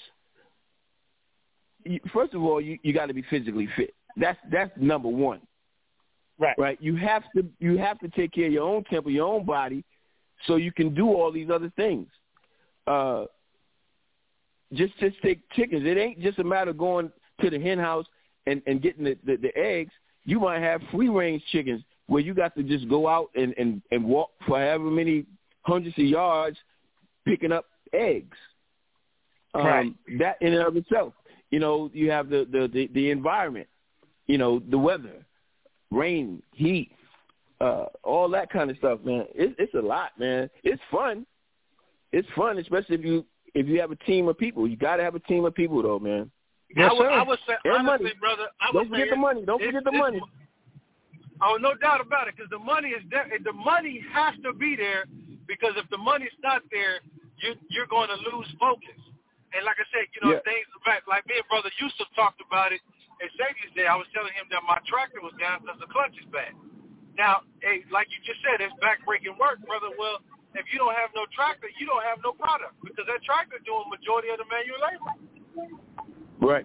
You, first of all, you, you got to be physically fit. That's that's number one. Right. Right. You have to you have to take care of your own temple, your own body, so you can do all these other things. Uh, just just take chickens. It ain't just a matter of going to the hen house and, and getting the, the, the eggs. You might have free range chickens where you got to just go out and, and, and walk for however many hundreds of yards picking up eggs. Um, right. That in and of itself. You know, you have the, the, the, the environment, you know, the weather, rain, heat, uh, all that kind of stuff, man. It, it's a lot, man. It's fun. It's fun, especially if you if you have a team of people. You got to have a team of people, though, man. Yes, I would, sir. I would say, And honestly, money. brother, I Don't would forget say the money. Don't it, forget the it, money. Oh, no doubt about it, because the money is there. The money has to be there, because if the money's not there, you, you're going to lose focus. And like I said, you know, Yeah. things back, like me and Brother Yusuf talked about it at Xavier's Day. I was telling him that my tractor was down because the clutch is bad. Now, hey, like you just said, it's back-breaking work, brother. Well, if you don't have no tractor, you don't have no product, because that tractor is doing majority of the manual labor. Right.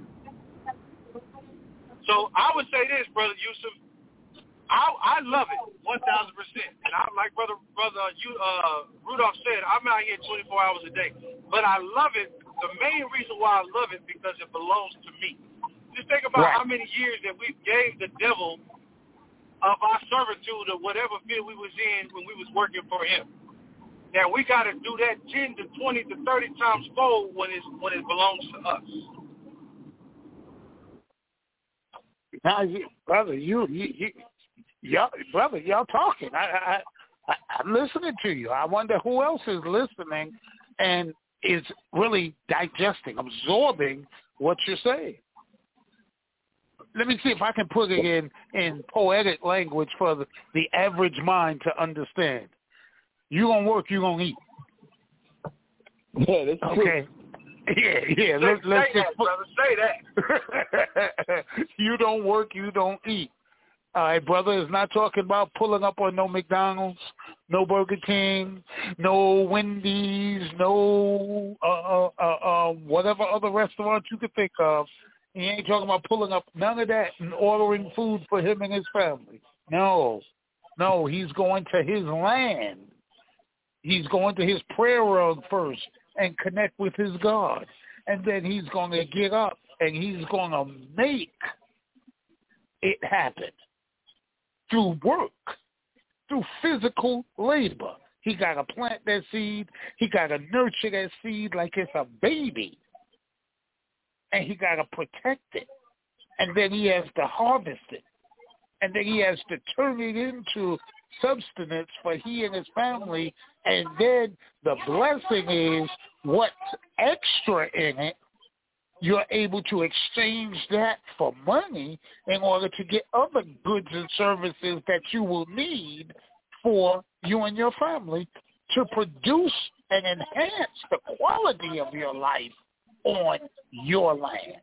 So I would say this, Brother Yusuf, I, I love it one thousand percent. And I like Brother Brother you, uh, Rudolph said, I'm out here twenty-four hours a day. But I love it. The main reason why I love it because it belongs to me. Just think about right. how many years that we gave the devil of our servitude or whatever field we was in when we was working for him. Now we got to do that ten to twenty to thirty times fold when, it's, when it belongs to us. Now, you, brother, you, you, you, y'all, brother, y'all talking. I, I, I, I'm listening to you. I wonder who else is listening and is really digesting, absorbing what you're saying. Let me see if I can put it in, in poetic language for the, the average mind to understand. You gonna work, you gonna eat. Yeah, that's true. Okay. Yeah, yeah. Say, Let's, let's say just that, brother. Say that. You don't work, you don't eat. All right, brother, is not talking about pulling up on no McDonald's, no Burger King, no Wendy's, no uh, uh, uh, uh, whatever other restaurant you could think of. He ain't talking about pulling up none of that and ordering food for him and his family. No, no, he's going to his land. He's going to his prayer rug first and connect with his God. And then he's going to get up and he's going to make it happen through work, through physical labor. He got to plant that seed. He got to nurture that seed like it's a baby. And he got to protect it. And then he has to harvest it. And then he has to turn it into substance for he and his family. And then the blessing is what's extra in it, you're able to exchange that for money in order to get other goods and services that you will need for you and your family to produce and enhance the quality of your life on your land.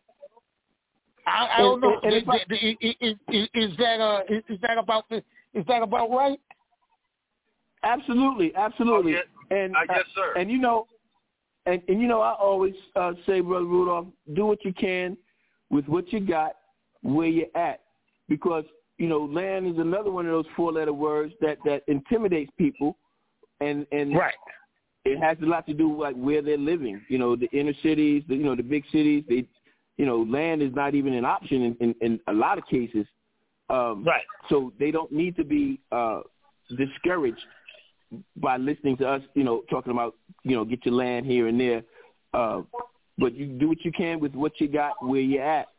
I, I don't know. Is, is, is, is that uh, is that about the, is that about right? Absolutely, absolutely. Oh, yes. And uh, yes, sir. And you know, and, and you know, I always uh, say, Brother Rudolph, do what you can with what you got, where you're at, because you know, land is another one of those four-letter words that, that intimidates people, and and right. It has a lot to do with like where they're living. You know, the inner cities, the, you know, the big cities. They, you know, land is not even an option in, in, in a lot of cases. Um, right. So they don't need to be uh, discouraged by listening to us, you know, talking about, you know, get your land here and there. Uh, but you do what you can with what you got where you're at.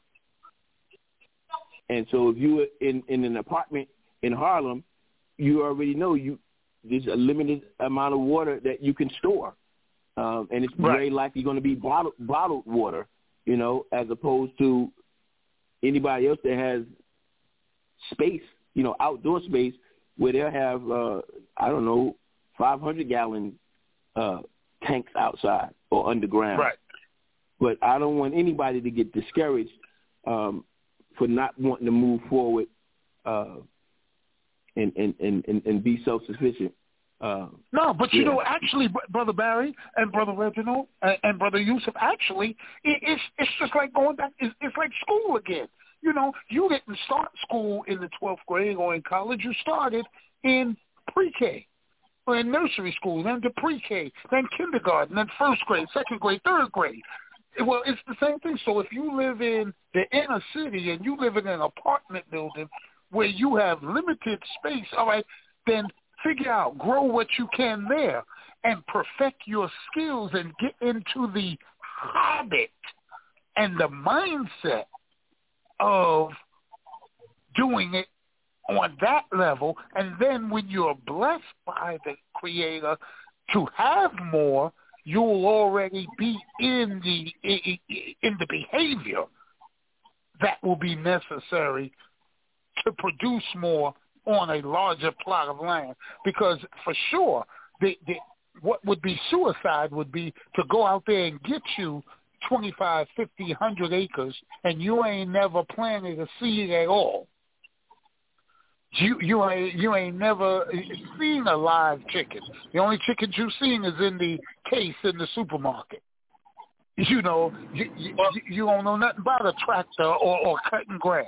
And so if you were in, in an apartment in Harlem, you already know you there's a limited amount of water that you can store, um, and it's right. very likely going to be bottled, bottled water, you know, as opposed to anybody else that has space, you know, outdoor space where they'll have, uh, I don't know, five hundred gallon uh, tanks outside or underground. Right. But I don't want anybody to get discouraged um, for not wanting to move forward uh, and, and, and, and be self-sufficient. Uh, no, but you yeah. know, actually, Brother Barry and Brother Reginald and, and Brother Yusuf, actually, it, it's it's just like going back. It's, it's like school again. You know, you didn't start school in the twelfth grade or in college. You started in pre-K or in nursery school, then to pre-K, then kindergarten, then first grade, second grade, third grade. Well, it's the same thing. So if you live in the inner city and you live in an apartment building where you have limited space, all right, then figure out, grow what you can there and perfect your skills and get into the habit and the mindset of doing it on that level. And then when you're blessed by the Creator to have more, you'll already be in the in the behavior that will be necessary to produce more on a larger plot of land. Because for sure, the, the, what would be suicide would be to go out there and get you twenty-five, fifty, one hundred acres, and you ain't never planted a seed at all. You you ain't you ain't never seen a live chicken. The only chickens you've seen is in the case in the supermarket. You know, you you, you don't know nothing about a tractor or, or cutting grass.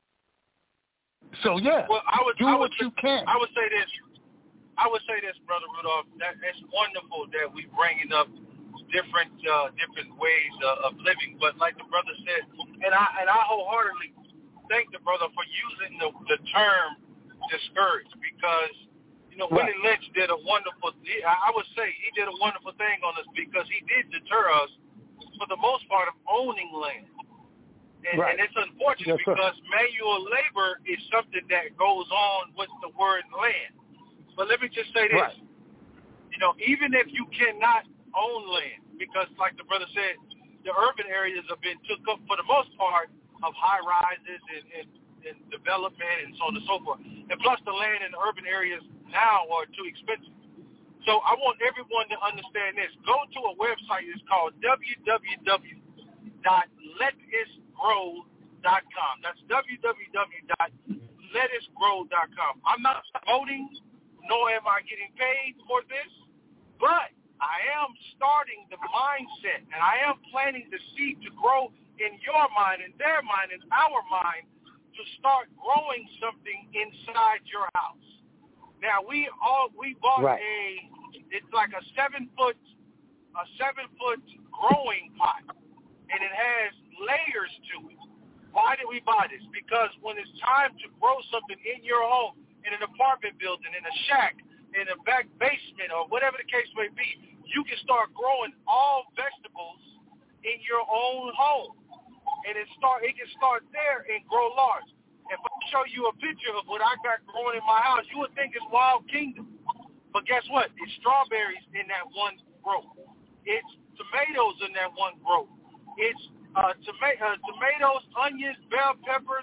So yeah, well, I would, do I what would, you can. I would say this. I would say this, Brother Rudolph. That it's wonderful that we bringing up different uh, different ways uh, of living. But like the brother said, and I and I wholeheartedly thank the brother for using the, the term discouraged, because you know right. Willie Lynch did a wonderful. I would say he did a wonderful thing on us, because he did deter us for the most part of owning land. And, right. and it's unfortunate yes, because sir. manual labor is something that goes on with the word land. But let me just say this. Right. You know, even if you cannot own land, because like the brother said, the urban areas have been took up for the most part of high rises and, and, and development and so on and so forth. And plus the land in the urban areas now are too expensive. So I want everyone to understand this. Go to a website. It's called w w w dot let us grow dot com. That's w w w dot let us grow dot com. I'm not voting, nor am I getting paid for this, but I am starting the mindset, and I am planting the seed to grow in your mind, in their mind, in our mind, to start growing something inside your house. Now we all we bought right. a it's like a seven foot a seven foot growing pot, and it has layers to it. Why did we buy this? Because when it's time to grow something in your home, in an apartment building, in a shack, in a back basement, or whatever the case may be, you can start growing all vegetables in your own home, and it start it can start there and grow large. If I show you a picture of what I got growing in my house, you would think it's Wild Kingdom. But guess what? It's strawberries in that one grow. It's tomatoes in that one grow. It's uh, toma- uh, tomatoes, onions, bell peppers,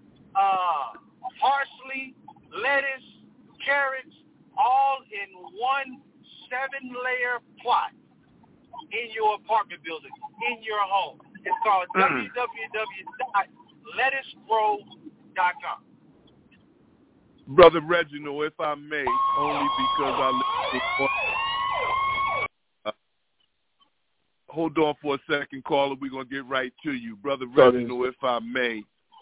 uh, parsley, lettuce, carrots, all in one seven-layer plot in your apartment building, in your home. It's called mm. w w w dot let us grow dot com. Brother Reginald, if I may, only because I live in uh, hold on for a second, caller. We're going to get right to you. Brother Reginald, if I may,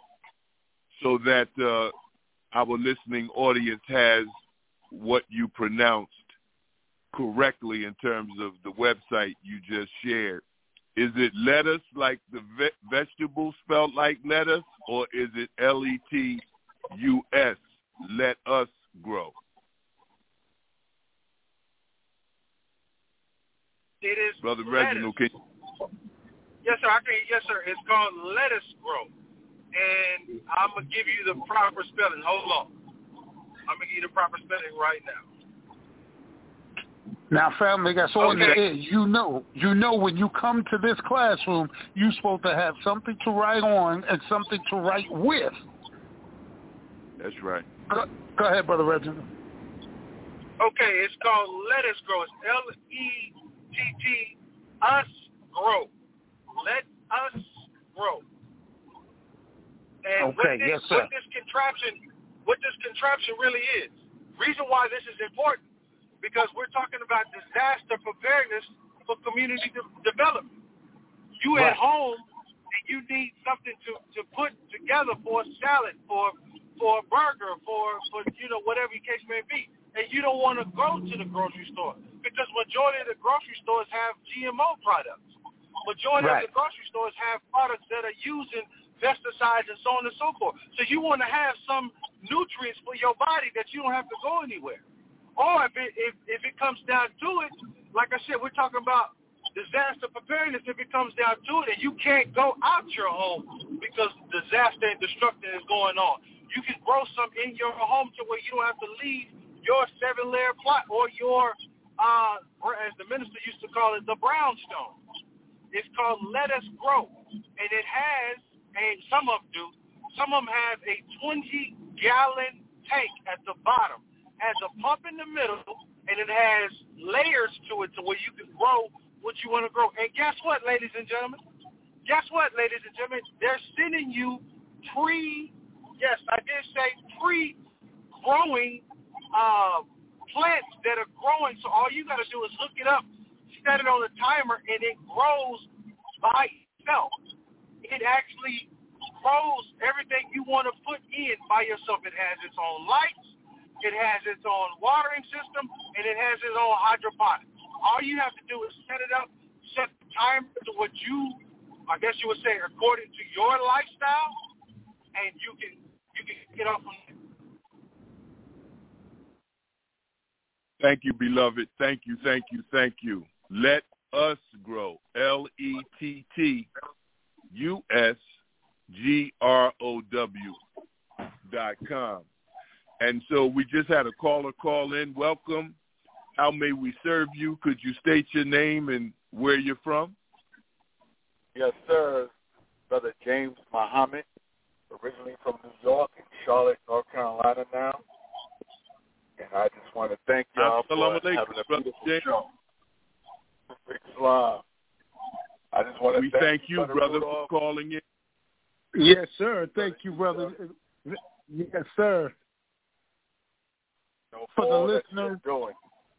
so that uh, our listening audience has what you pronounced correctly in terms of the website you just shared. Is it lettuce, like the ve- vegetable spelled like lettuce, or is it L E T U S, let us grow? It is Brother lettuce. Reginald, can Yes, sir. I can. Yes, sir. It's called Let Us Grow, and I'm gonna give you the proper spelling. Hold on. I'm gonna give you the proper spelling right now. Now, family that's on Okay. the air, you know, you know when you come to this classroom, you're supposed to have something to write on and something to write with. That's right. Go, go ahead, Brother Reginald. Okay, it's called Let Us Grow. It's L E T T, us grow. Let us grow. And Okay, what this, yes, sir. what this contraption, what this contraption really is. Reason why this is important, because we're talking about disaster preparedness for community de- development. You Right. at home and you need something to, to put together for a salad, for for a burger, for, for you know whatever the case may be, and you don't want to go to the grocery store because majority of the grocery stores have G M O products. Majority Right. of the grocery stores have products that are using pesticides and so on and so forth. So you want to have some nutrients for your body that you don't have to go anywhere. Or if it if, if it comes down to it, like I said, we're talking about disaster preparedness. If it comes down to it and you can't go out your home because disaster and destruction is going on, you can grow some in your home to where you don't have to leave your seven-layer plot or your, uh, or as the minister used to call it, the brownstone. It's called Let Us Grow. And it has, and some of them do, some of them have a twenty-gallon tank at the bottom, has a pump in the middle, and it has layers to it to where you can grow what you want to grow. And guess what, ladies and gentlemen? Guess what, ladies and gentlemen? They're sending you pre, yes, I did say pre-growing uh, plants that are growing. So all you got to do is hook it up, set it on a timer, and it grows by itself. It actually grows everything you want to put in by yourself. It has its own lights, it has its own watering system, and it has its own hydroponics. All you have to do is set it up, set the timer to what you, I guess you would say, according to your lifestyle, and you can you can get off on it. Thank you, beloved. Thank you, thank you, thank you. Let Us Grow. L E T T U S G R O W dot com. And so we just had a caller call in. Welcome. How may we serve you? Could you state your name and where you're from? Yes, sir. Brother James Muhammad, originally from New York and Charlotte, North Carolina now. And I just want to thank y'all for having a beautiful James. show. Islam. I just want to we thank, thank you, Brother brother, Rudolph. for calling in. Yes, sir. Thank you, brother. Yes, sir. You know, For the all that listeners, you're doing.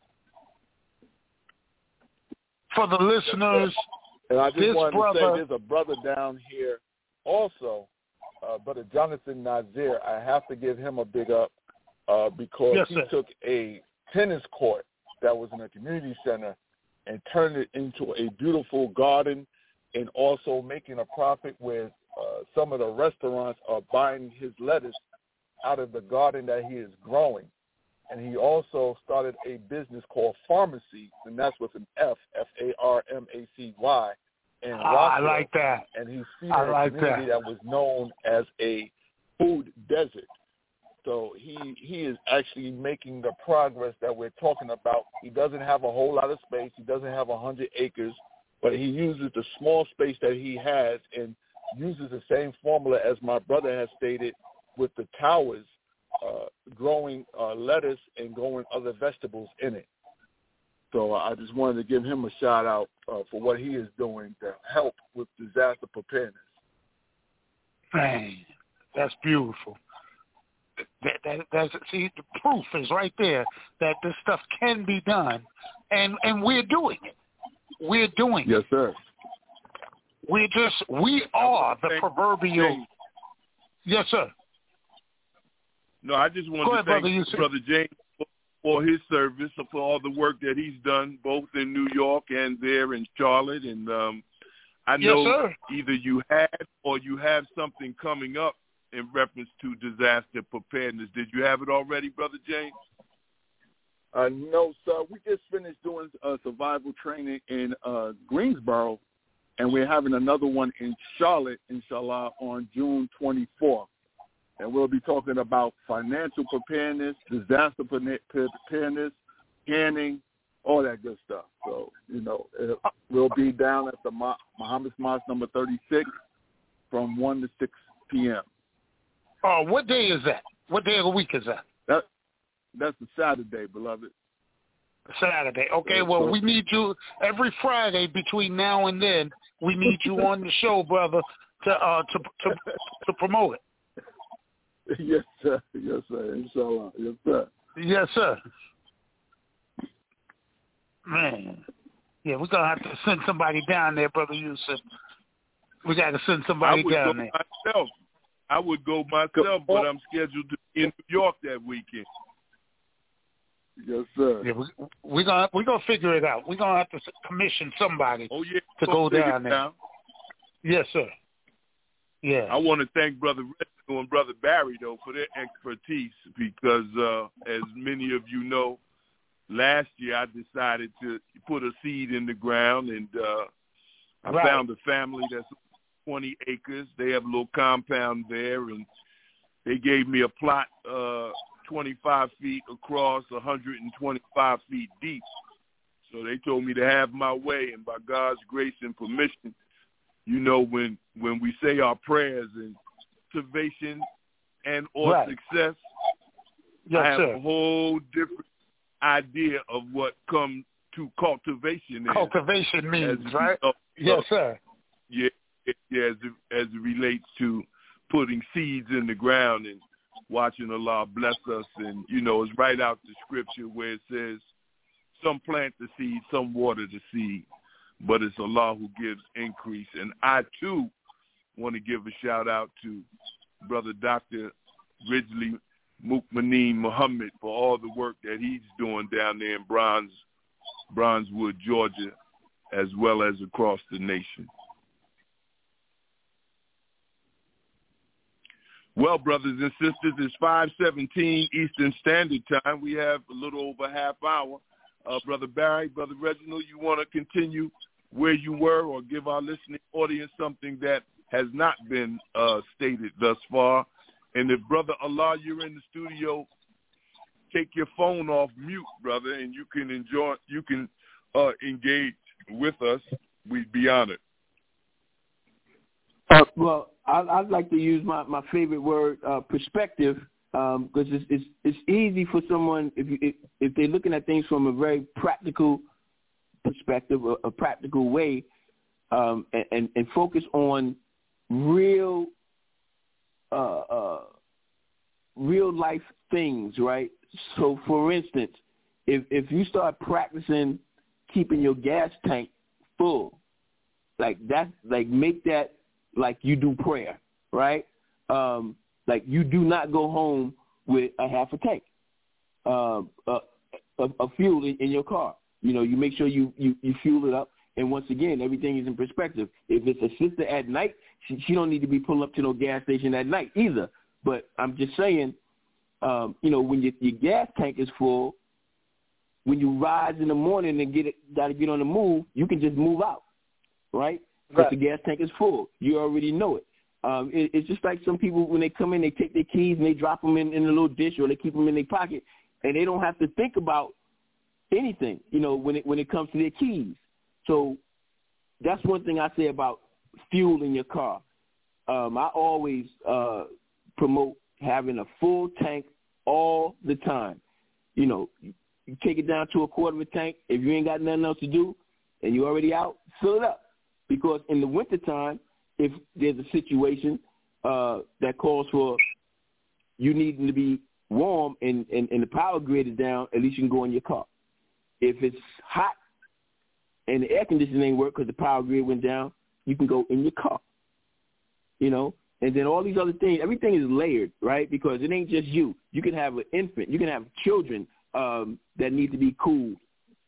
for the listeners, And I just this wanted brother, to say there's a brother down here also, uh, Brother Jonathan Nazir. I have to give him a big up uh, because Yes, he sir. took a tennis court that was in a community center and turned it into a beautiful garden, and also making a profit with uh, some of the restaurants are buying his lettuce out of the garden that he is growing. And he also started a business called Pharmacy, and that's with an F, F A R M A C Y, in Ah, I Rockville. like that. And he's feeding I a like community that. that was known as a food desert. So he he is actually making the progress that we're talking about. He doesn't have a whole lot of space. He doesn't have one hundred acres, but he uses the small space that he has and uses the same formula as my brother has stated with the towers, uh, growing uh, lettuce and growing other vegetables in it. So I just wanted to give him a shout out uh, for what he is doing to help with disaster preparedness. man, that's beautiful. That, that, that's see, the proof is right there that this stuff can be done, and and we're doing it. We're doing it. Yes, sir. We're just we are the proverbial. Yes, sir. No, I just wanted Go ahead, to thank brother, you said- Brother James for, for his service, for all the work that he's done, both in New York and there in Charlotte. And um, I Yes, know sir. either you had or you have something coming up in reference to disaster preparedness. Did you have it already, Brother James? Uh, no, sir. We just finished doing uh, survival training in uh, Greensboro, and we're having another one in Charlotte, inshallah, on June twenty-fourth. And we'll be talking about financial preparedness, disaster preparedness, scanning, all that good stuff. So, you know, it, we'll be down at the Muhammad's Mosque number thirty-six from one to six p.m. Oh, what day is that? What day of the week is that? That That's a Saturday, beloved. Saturday. Okay, well, we need you every Friday between now and then. We need you on the show, brother, to uh, to to, to promote it. Yes, sir. Yes, sir. Inshallah. Yes, sir. Yes, sir. Man. Yeah, we're going to have to send somebody down there, Brother Yusuf. We got to send somebody I would down go there. myself. I would go myself, but I'm scheduled to be in New York that weekend. Yes, sir. Yeah, we, we're going we're gonna figure it out. We're going to have to commission somebody oh, yeah, to go down there. Down. Yes, sir. Yeah. I want to thank Brother Reginald and Brother Barry, though, for their expertise because, uh, as many of you know, last year I decided to put a seed in the ground, and uh, I right. found a family that's twenty acres. They have a little compound there, and they gave me a plot uh, twenty-five feet across, one hundred twenty-five feet deep. So they told me to have my way, and by God's grace and permission, you know, when, when we say our prayers and salvation and or right. success, yes, I have sir. a whole different idea of what come to cultivation is. Cultivation means, as, right? Uh, yes, uh, sir. Yeah, yeah as, it, as it relates to putting seeds in the ground and watching Allah bless us. And, you know, it's right out the scripture where it says, some plant the seed, some water the seed, but it's Allah who gives increase. And I, too, want to give a shout-out to Brother Doctor Ridgely Mukmaneen Muhammad for all the work that he's doing down there in Bronze, Bronzewood, Georgia, as well as across the nation. Well, brothers and sisters, it's five seventeen Eastern Standard Time. We have a little over a half hour. Uh, Brother Barry, Brother Reginald, you want to continue where you were or give our listening audience something that has not been uh, stated thus far? And if, Brother Allah, you're in the studio, take your phone off mute, brother, and you can enjoy, you can uh, engage with us. We'd be honored. Uh, well, I, I'd like to use my, my favorite word, uh, perspective, because um, it's, it's it's easy for someone if you, if, if they're looking at things from a very practical perspective, a, a practical way, um, and, and, and focus on real, uh, uh, real life things, right? So, for instance, if if you start practicing keeping your gas tank full, like that, like make that like you do prayer, right? Um, like you do not go home with a half a tank um, uh, of, of fuel in, in your car. You know, you make sure you, you, you fuel it up. And once again, everything is in perspective. If it's a sister at night, she, she don't need to be pulling up to no gas station at night either. But I'm just saying, um, you know, when your, your gas tank is full, when you rise in the morning and get it, got to get on the move, you can just move out, right? Because right. the gas tank is full. You already know it. Um, it. It's just like some people, when they come in, they take their keys and they drop them in, in a little dish or they keep them in their pocket, and they don't have to think about anything, you know, when it when it comes to their keys. So that's one thing I say about fuel in your car. Um, I always uh, promote having a full tank all the time. You know, you take it down to a quarter of a tank. If you ain't got nothing else to do and you're already out, fill it up. Because in the wintertime, if there's a situation uh, that calls for you needing to be warm and, and, and the power grid is down, at least you can go in your car. If it's hot and the air conditioning ain't work because the power grid went down, you can go in your car. You know, and then all these other things, everything is layered, right? Because it ain't just you. You can have an infant. You can have children um, that need to be cooled.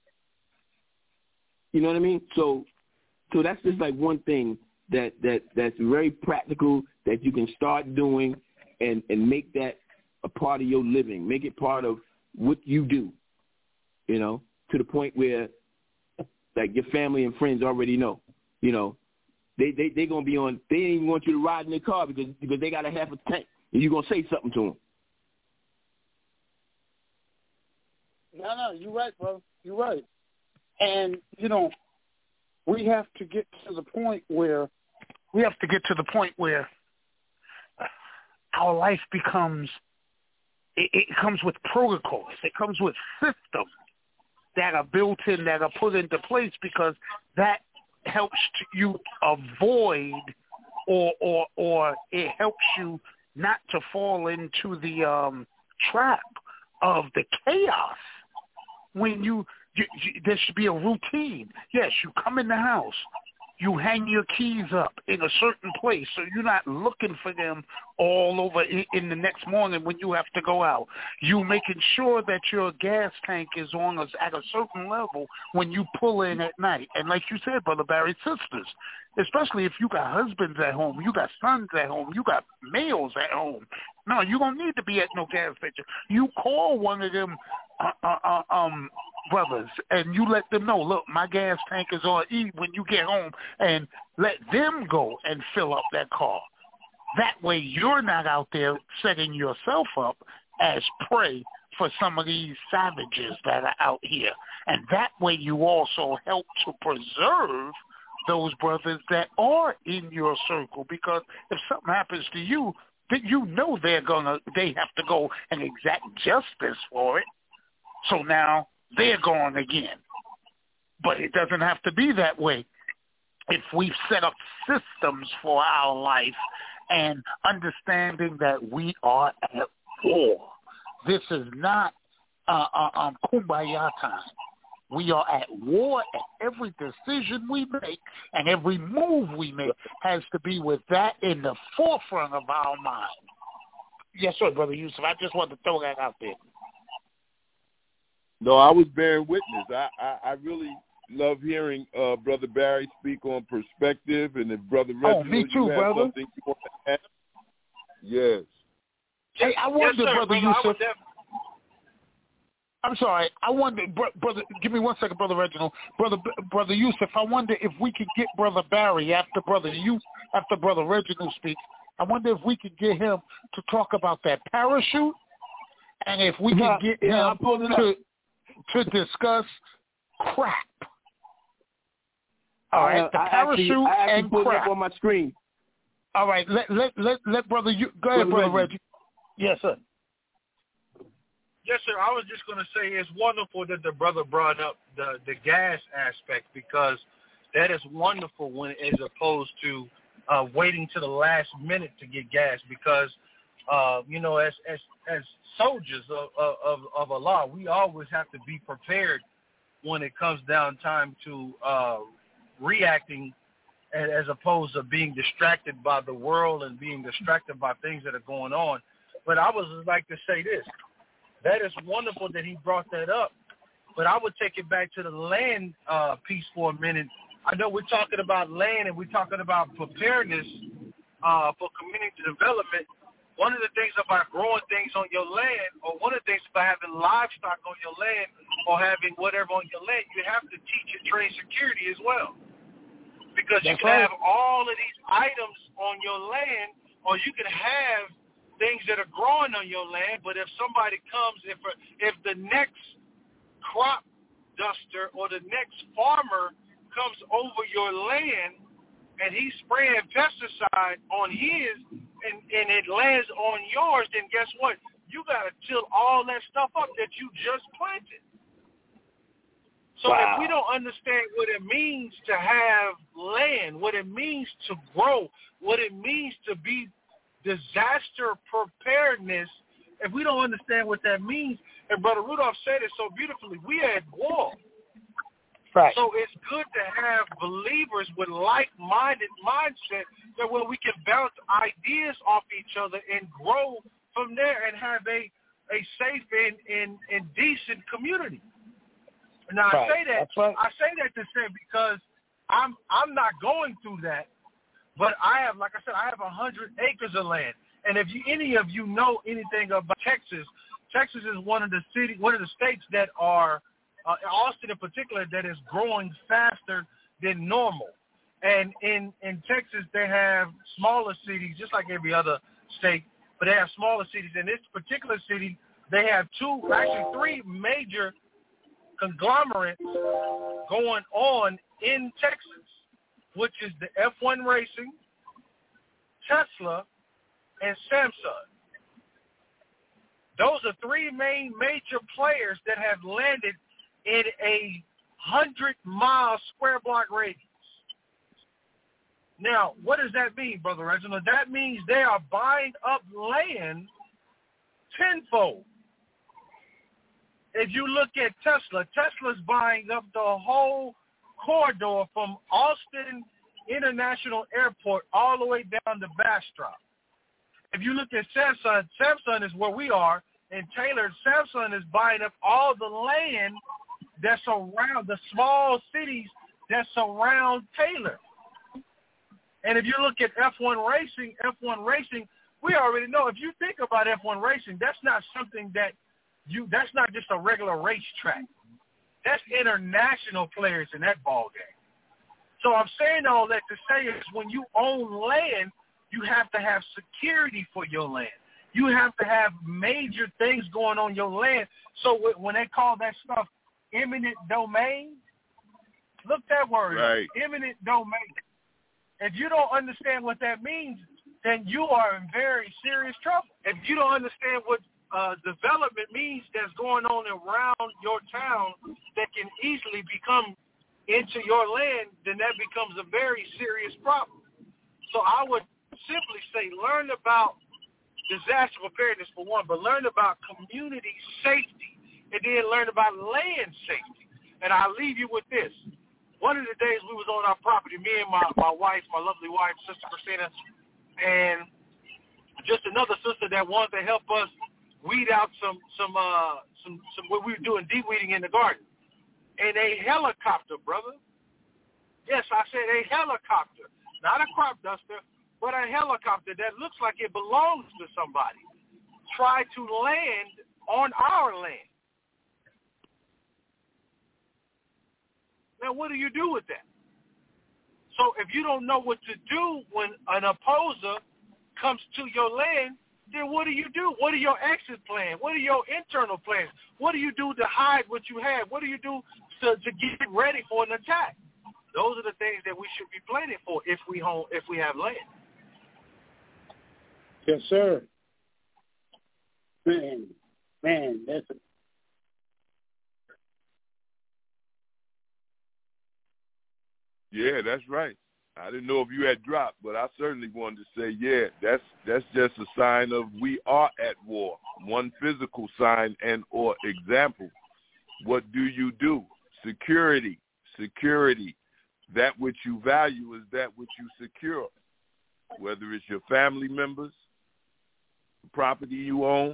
You know what I mean? So so that's just like one thing that, that, that's very practical that you can start doing and, and make that a part of your living. Make it part of what you do, you know, to the point where, like, your family and friends already know, you know. They they they gonna be on. They ain't even want you to ride in their car because because they got a half a tank, and you are gonna say something to them. No, no, you're right, bro. You're right. And, you know, we have to get to the point where we have to get to the point where our life becomes, it, it comes with protocols. It comes with systems that are built in, that are put into place, because that helps you avoid or or or it helps you not to fall into the um, trap of the chaos. When you, you, you, there should be a routine. Yes, you come in the house, you hang your keys up in a certain place so you're not looking for them all over in, in the next morning when you have to go out. You making sure that your gas tank is on us at a certain level when you pull in at night. And like you said, Brother Barry, sisters, especially if you got husbands at home, you got sons at home, you got males at home. No, you don't need to be at no gas station. You call one of them uh, uh, uh, um brothers, and you let them know, look, my gas tank is on E when you get home, and let them go and fill up that car. That way you're not out there setting yourself up as prey for some of these savages that are out here. And that way you also help to preserve those brothers that are in your circle, because if something happens to you, then you know they're gonna, they have to go and exact justice for it. So now they're going again. But it doesn't have to be that way. If we've set up systems for our life and understanding that we are at war. This is not uh, uh, um, kumbaya time. We are at war, and every decision we make and every move we make has to be with that in the forefront of our mind. Yes, sir, Brother Yusuf. I just wanted to throw that out there. No, I was bearing witness. I, I, I really love hearing uh, Brother Barry speak on perspective, and if Brother Reginald, oh, me too, you have brother. something you want to add. Yes. Hey, I wonder, yes, sir, Brother brother, Yusuf. I'm sorry. I wonder, br- brother. Give me one second, Brother Reginald. Brother, Brother Yusuf. I wonder if we could get Brother Barry after Brother you after Brother Reginald speaks. I wonder if we could get him to talk about that parachute, and if we yeah, can get yeah, him to to discuss crap. All right, I, the I parachute actually, I actually and put crap. it up on my screen. All right, let let let let Brother you go ahead, Brother Reggie. Reggie. Yes, sir. Yes, sir. I was just going to say it's wonderful that the brother brought up the, the gas aspect, because that is wonderful when as opposed to uh, waiting to the last minute to get gas, because, uh, you know, as as, as soldiers of, of, of Allah, we always have to be prepared when it comes down time to uh, reacting as opposed to being distracted by the world and being distracted by things that are going on. But I would like to say this. That is wonderful that he brought that up, but I would take it back to the land uh, piece for a minute. I know we're talking about land and we're talking about preparedness uh, for community development. One of the things about growing things on your land, or one of the things about having livestock on your land or having whatever on your land, you have to teach and train security as well. Because That's you can right. have all of these items on your land, or you can have things that are growing on your land, but if somebody comes, if if the next crop duster or the next farmer comes over your land and he's spraying pesticide on his and, and it lands on yours, then guess what? You got to till all that stuff up that you just planted. So wow. if we don't understand what it means to have land, what it means to grow, what it means to be disaster preparedness, if we don't understand what that means, and Brother Rudolph said it so beautifully, we are at war. Right. So it's good to have believers with like-minded mindset that where we can bounce ideas off each other and grow from there and have a, a safe and, and, and decent community. Now right. I say that right. I say that to say because I'm I'm not going through that. But I have, like I said, I have one hundred acres of land. And if you, any of you know anything about Texas, Texas is one of the city, one of the states that are, uh, Austin in particular, that is growing faster than normal. And in, in Texas, they have smaller cities, just like every other state, but they have smaller cities. In this particular city, they have two, actually three major conglomerates going on in Texas, which is the F one Racing, Tesla, and Samsung. Those are three main major players that have landed in a hundred-mile square block radius. Now, what does that mean, Brother Reginald? That means they are buying up land tenfold. If you look at Tesla, Tesla's buying up the whole corridor from Austin International Airport all the way down to Bastrop. If you look at Samsung, Samsung is where we are in Taylor. Samsung is buying up all the land that's around the small cities that surround Taylor. And if you look at F one Racing, F one Racing, we already know, if you think about F one Racing, that's not something that you, that's not just a regular racetrack. That's international players in that ball game. So I'm saying all that to say is when you own land, you have to have security for your land. You have to have major things going on your land. So when they call that stuff eminent domain, look that word, right. eminent domain. If you don't understand what that means, then you are in very serious trouble. If you don't understand what uh, development means that's going on around your town that can easily become into your land, then that becomes a very serious problem. So I would simply say learn about disaster preparedness for one, but learn about community safety, and then learn about land safety. And I'll leave you with this. One of the days we was on our property, me and my, my wife, my lovely wife, Sister Christina, and just another sister that wanted to help us weed out some some uh some, some what we were doing, deep weeding in the garden. And a helicopter, brother. Yes, I said a helicopter, not a crop duster, but a helicopter that looks like it belongs to somebody, tried to land on our land. Now, what do you do with that? So if you don't know what to do when an opposer comes to your land, then what do you do? What are your exit plans? What are your internal plans? What do you do to hide what you have? What do you do to, to get ready for an attack? Those are the things that we should be planning for if we home, if we have land. Yes, sir. Man, man, that's a Yeah, that's right. I didn't know if you had dropped, but I certainly wanted to say, yeah, that's that's just a sign of we are at war. One physical sign and or example. What do you do? Security, security. That which you value is that which you secure, whether it's your family members, the property you own.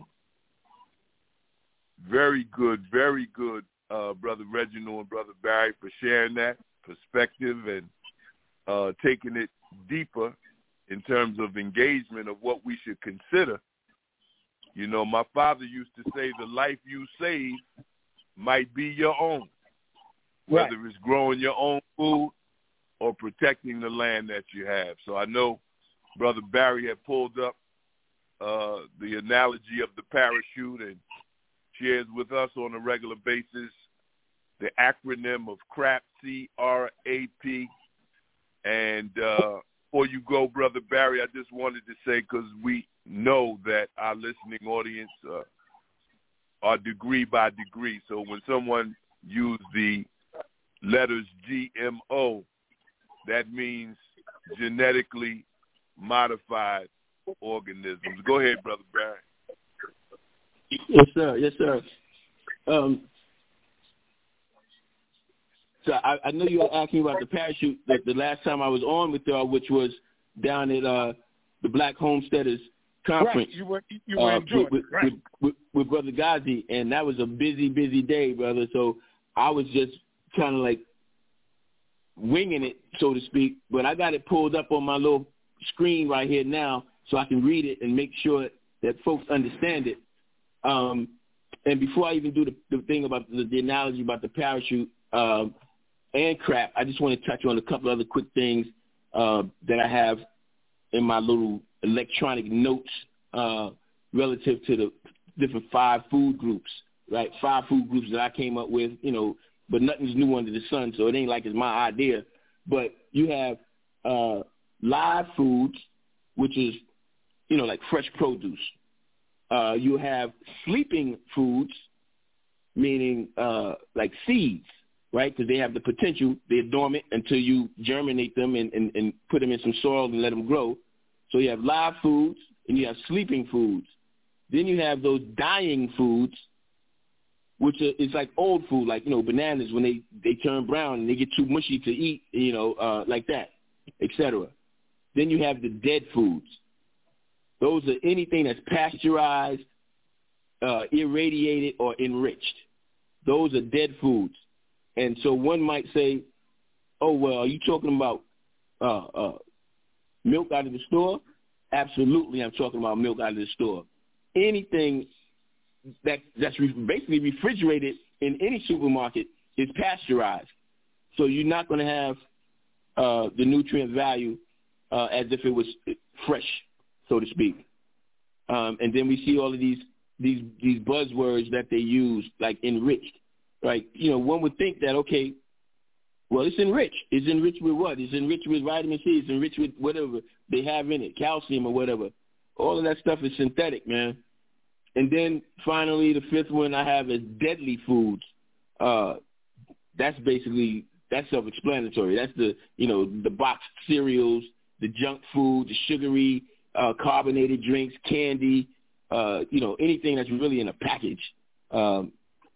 Very good, very good, uh, Brother Reginald and Brother Barry, for sharing that perspective and uh, taking it deeper in terms of engagement of what we should consider. You know, my father used to say the life you save might be your own, whether right. it's growing your own food or protecting the land that you have. So I know Brother Barry had pulled up uh, the analogy of the parachute and shares with us on a regular basis the acronym of CRAP, C R A P. And uh, before you go, Brother Barry, I just wanted to say, because we know that our listening audience uh, are degree by degree. So when someone used the letters G M O, that means genetically modified organisms. Go ahead, Brother Barry. Yes, sir. Yes, sir. Um, so I, I know you were asking about the parachute that the last time I was on with y'all, which was down at uh, the Black Homesteaders Conference. Right. You were, you were uh, enjoying with, it, right. with, with, with Brother Ghazi, and that was a busy, busy day, brother. So I was just kind of like winging it, so to speak. But I got it pulled up on my little screen right here now so I can read it and make sure that folks understand it. Um, and before I even do the, the thing about the, the analogy about the parachute um, and crap, I just want to touch on a couple other quick things uh, that I have in my little electronic notes uh, relative to the different five food groups right? Five food groups that I came up with, you know, but nothing's new under the sun, so it ain't like it's my idea. But you have uh, live foods, which is, you know, like fresh produce. Uh, you have sleeping foods, meaning uh, like seeds, right? Because they have the potential. They're dormant until you germinate them and, and, and put them in some soil and let them grow. So you have live foods and you have sleeping foods. Then you have those dying foods, which are, is like old food, like, you know, bananas when they, they turn brown and they get too mushy to eat, you know, uh, like that, et cetera. Then you have the dead foods. Those are anything that's pasteurized, uh, irradiated, or enriched. Those are dead foods. And so one might say, oh, well, are you talking about uh, uh, milk out of the store? Absolutely, I'm talking about milk out of the store. Anything that that's re- basically refrigerated in any supermarket is pasteurized. So you're not going to have uh, the nutrient value uh, as if it was fresh, so to speak. Um, and then we see all of these these these buzzwords that they use, like enriched. Right? You know, one would think that, okay, well, it's enriched. It's enriched with what? It's enriched with vitamin C. It's enriched with whatever they have in it, calcium or whatever. All of that stuff is synthetic, man. And then finally, the fifth one I have is deadly foods. Uh, that's basically, that's self-explanatory. That's the, you know, the boxed cereals, the junk food, the sugary, uh, carbonated drinks, candy, uh, you know, anything that's really in a package. Um,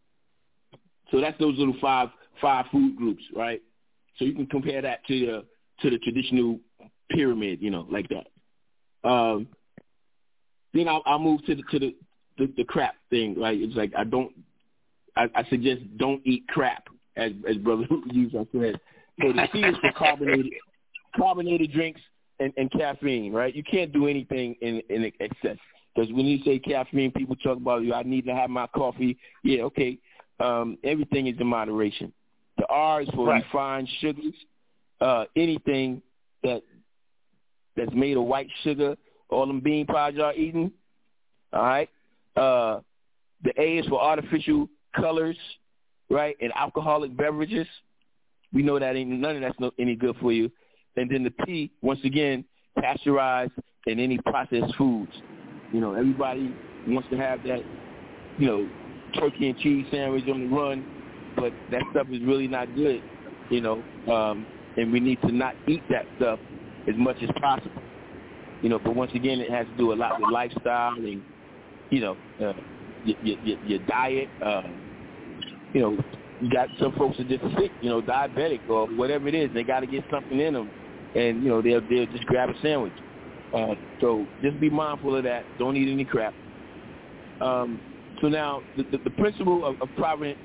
so that's those little five five food groups, right? So you can compare that to the to the traditional pyramid, you know, like that. Um, then I'll, I'll move to the to the, the the crap thing, right? It's like I don't, I, I suggest don't eat crap, as as Brother used I said. So the C is for carbonated carbonated drinks and, and caffeine, right? You can't do anything in in excess, because when you say caffeine, people talk about, I need to have my coffee. Yeah, okay. Um, everything is in moderation. The R is for right. refined sugars. Uh, anything that that's made of white sugar, all them bean pies y'all eating. All right. Uh, the A is for artificial colors, right, and alcoholic beverages. We know that ain't none of that's no, any good for you. And then the P, once again, pasteurized and any processed foods. You know, everybody wants to have that, you know, turkey and cheese sandwich on the run, but that stuff is really not good, you know, um, and we need to not eat that stuff as much as possible, you know, but once again, it has to do a lot with lifestyle and, you know, uh, your, your, your diet, uh, you know, you got some folks that are just sick, you know, diabetic or whatever it is, they got to get something in them, and, you know, they'll, they'll just grab a sandwich. Uh, so just be mindful of that. Don't eat any crap. Um, So now the, the, the principle of, of provident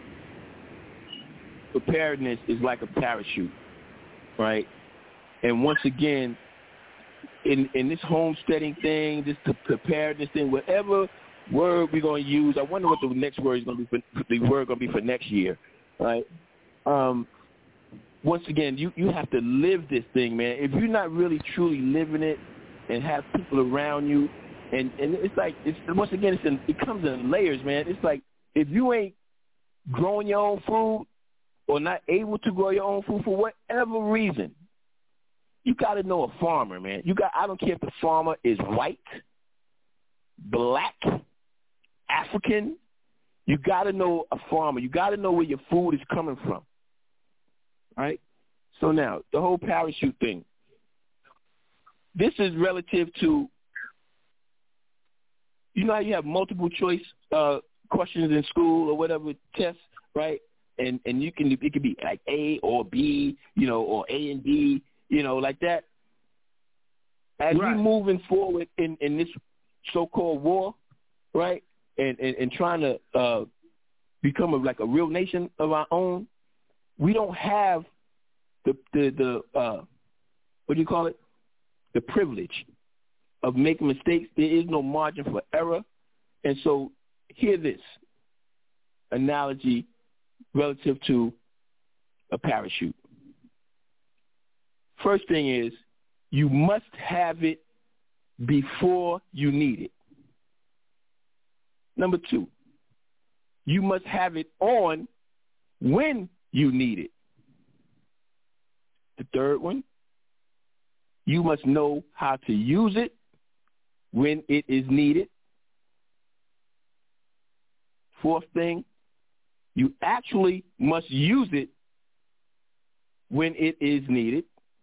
preparedness is like a parachute, right? And once again, in, in this homesteading thing, this preparedness thing, whatever word we're going to use, I wonder what the next word is going to be for, the word going to be for next year, right? Um, once again, you, you have to live this thing, man. If you're not really truly living it and have people around you, And and it's like, it's once again, it's in, it comes in layers, man. It's like if you ain't growing your own food or not able to grow your own food for whatever reason, you got to know a farmer, man. You got I don't care if the farmer is white, black, African. You got to know a farmer. You got to know where your food is coming from, right? So now the whole parachute thing. This is relative to. You know how you have multiple choice uh, questions in school or whatever tests, right? And and you can it could be like A or B, you know, or A and D, you know, like that. As right. we moving forward in, in this so-called war, right, and and, and trying to uh, become a, like a real nation of our own, we don't have the the the uh, what do you call it? The privilege of making mistakes. There is no margin for error. And so hear this analogy relative to a parachute. First thing is, you must have it before you need it. Number two, you must have it on when you need it. The third one, you must know how to use it when it is needed. Fourth thing, you actually must use it when it is needed.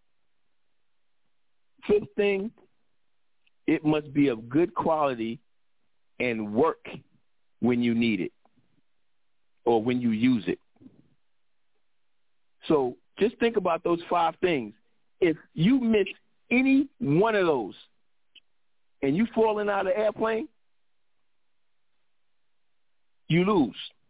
Fifth thing, it must be of good quality and work when you need it or when you use it. So just think about those five things. If you miss any one of those and you falling out of the airplane, you lose.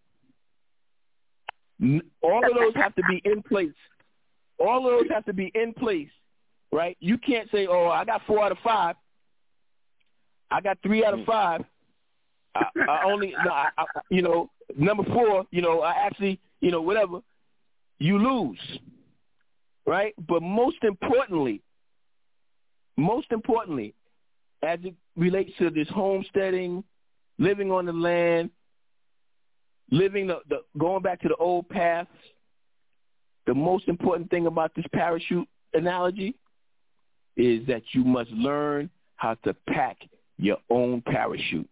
All of those have to be in place. All of those have to be in place, right? You can't say, oh, I got four out of five. I got three out of five. I, I only, no, I, I, you know, number four, you know, I actually, you know, whatever. You lose, right? But most importantly, most importantly, as it relates to this homesteading, living on the land, living the, the going back to the old paths, the most important thing about this parachute analogy is that you must learn how to pack your own parachute.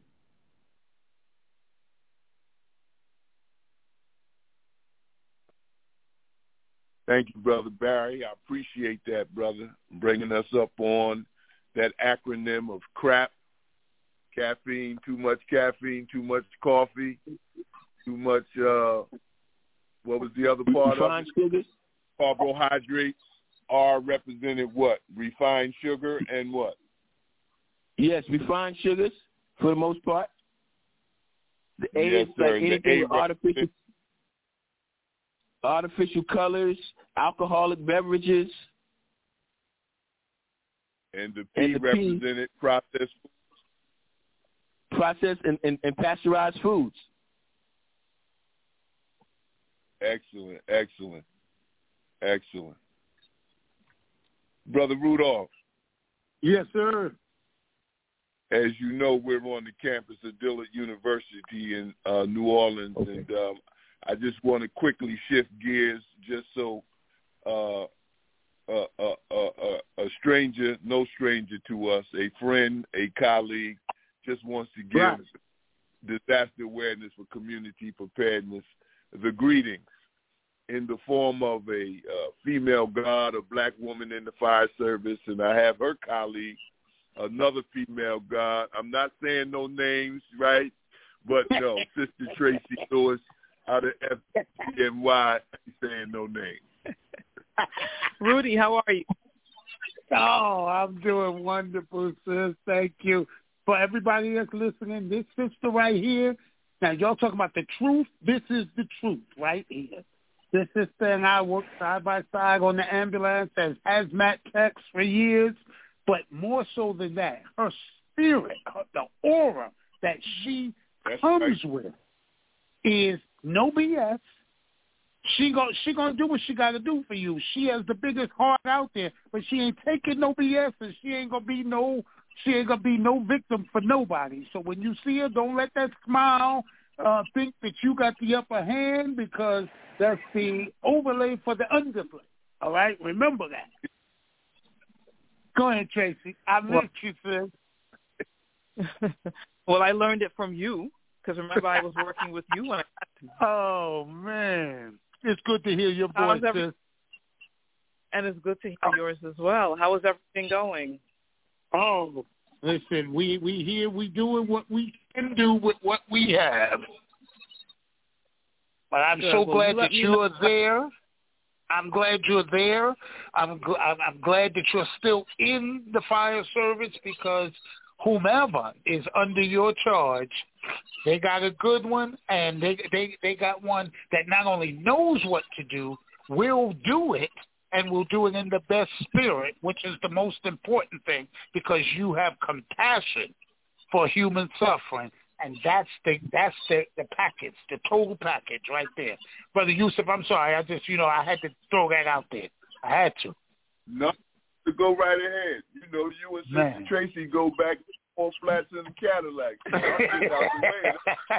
Thank you, Brother Barry. I appreciate that, brother, bringing us up on that acronym of CRAP. Caffeine, too much caffeine, too much coffee, too much, uh, what was the other part Refined of it? sugars. Carbohydrates. R represented what? Refined sugar and what? Yes, refined sugars for the most part. The A Yes, is sir. like The anything A artificial, artificial colors, alcoholic beverages. And the P And the P- represented processed foods. Processed and, and, and pasteurized foods. Excellent, excellent, excellent. Brother Rudolph. Yes, sir. As you know, we're on the campus of Dillard University in uh, New Orleans, Okay. and um, I just want to quickly shift gears just so uh, uh, uh, uh, uh, a stranger, no stranger to us, a friend, a colleague, just wants to give Right. disaster awareness for community preparedness the greetings in the form of a uh, female guard, a black woman in the fire service, and I have her colleague, another female guard. I'm not saying no names, right? But no, Sister Tracy Lewis out of F N Y, saying no names. Rudy, how are you? Oh, I'm doing wonderful, sis. Thank you. For everybody that's listening, this sister right here, now y'all talking about the truth. This is the truth right here. This sister and I worked side by side on the ambulance as hazmat techs for years. But more so than that, her spirit, her, the aura that she That's comes right. with is no B S. She go, she gonna do what she got to do for you. She has the biggest heart out there, but she ain't taking no B S, and she ain't gonna be no, she ain't gonna be no victim for nobody. So when you see her, don't let that smile uh, think that you got the upper hand, because that's the overlay for the underplay. All right, remember that. Go ahead, Tracy. I missed you, sis. Well, I learned it from you because remember I was working with you when I got to. Oh man, it's good to hear your How's voice, every- sis. And it's good to hear yours as well. How is everything going? Oh, listen, we we here, we doing what we can do with what we have. But I'm Good. so Well, glad you let that me you know- are there. I'm glad you're there. I'm gl- I'm I'm glad that you're still in the fire service, because whomever is under your charge, they got a good one, and they they they got one that not only knows what to do, will do it, and will do it in the best spirit, which is the most important thing, because you have compassion for human suffering. And that's the that's the, the package, the total package right there. Brother Yusuf, I'm sorry. I just, you know, I had to throw that out there. I had to. No, to go right ahead. You know, you and Sister Man. Tracy go back four flats in the Cadillac. I'm getting out the way.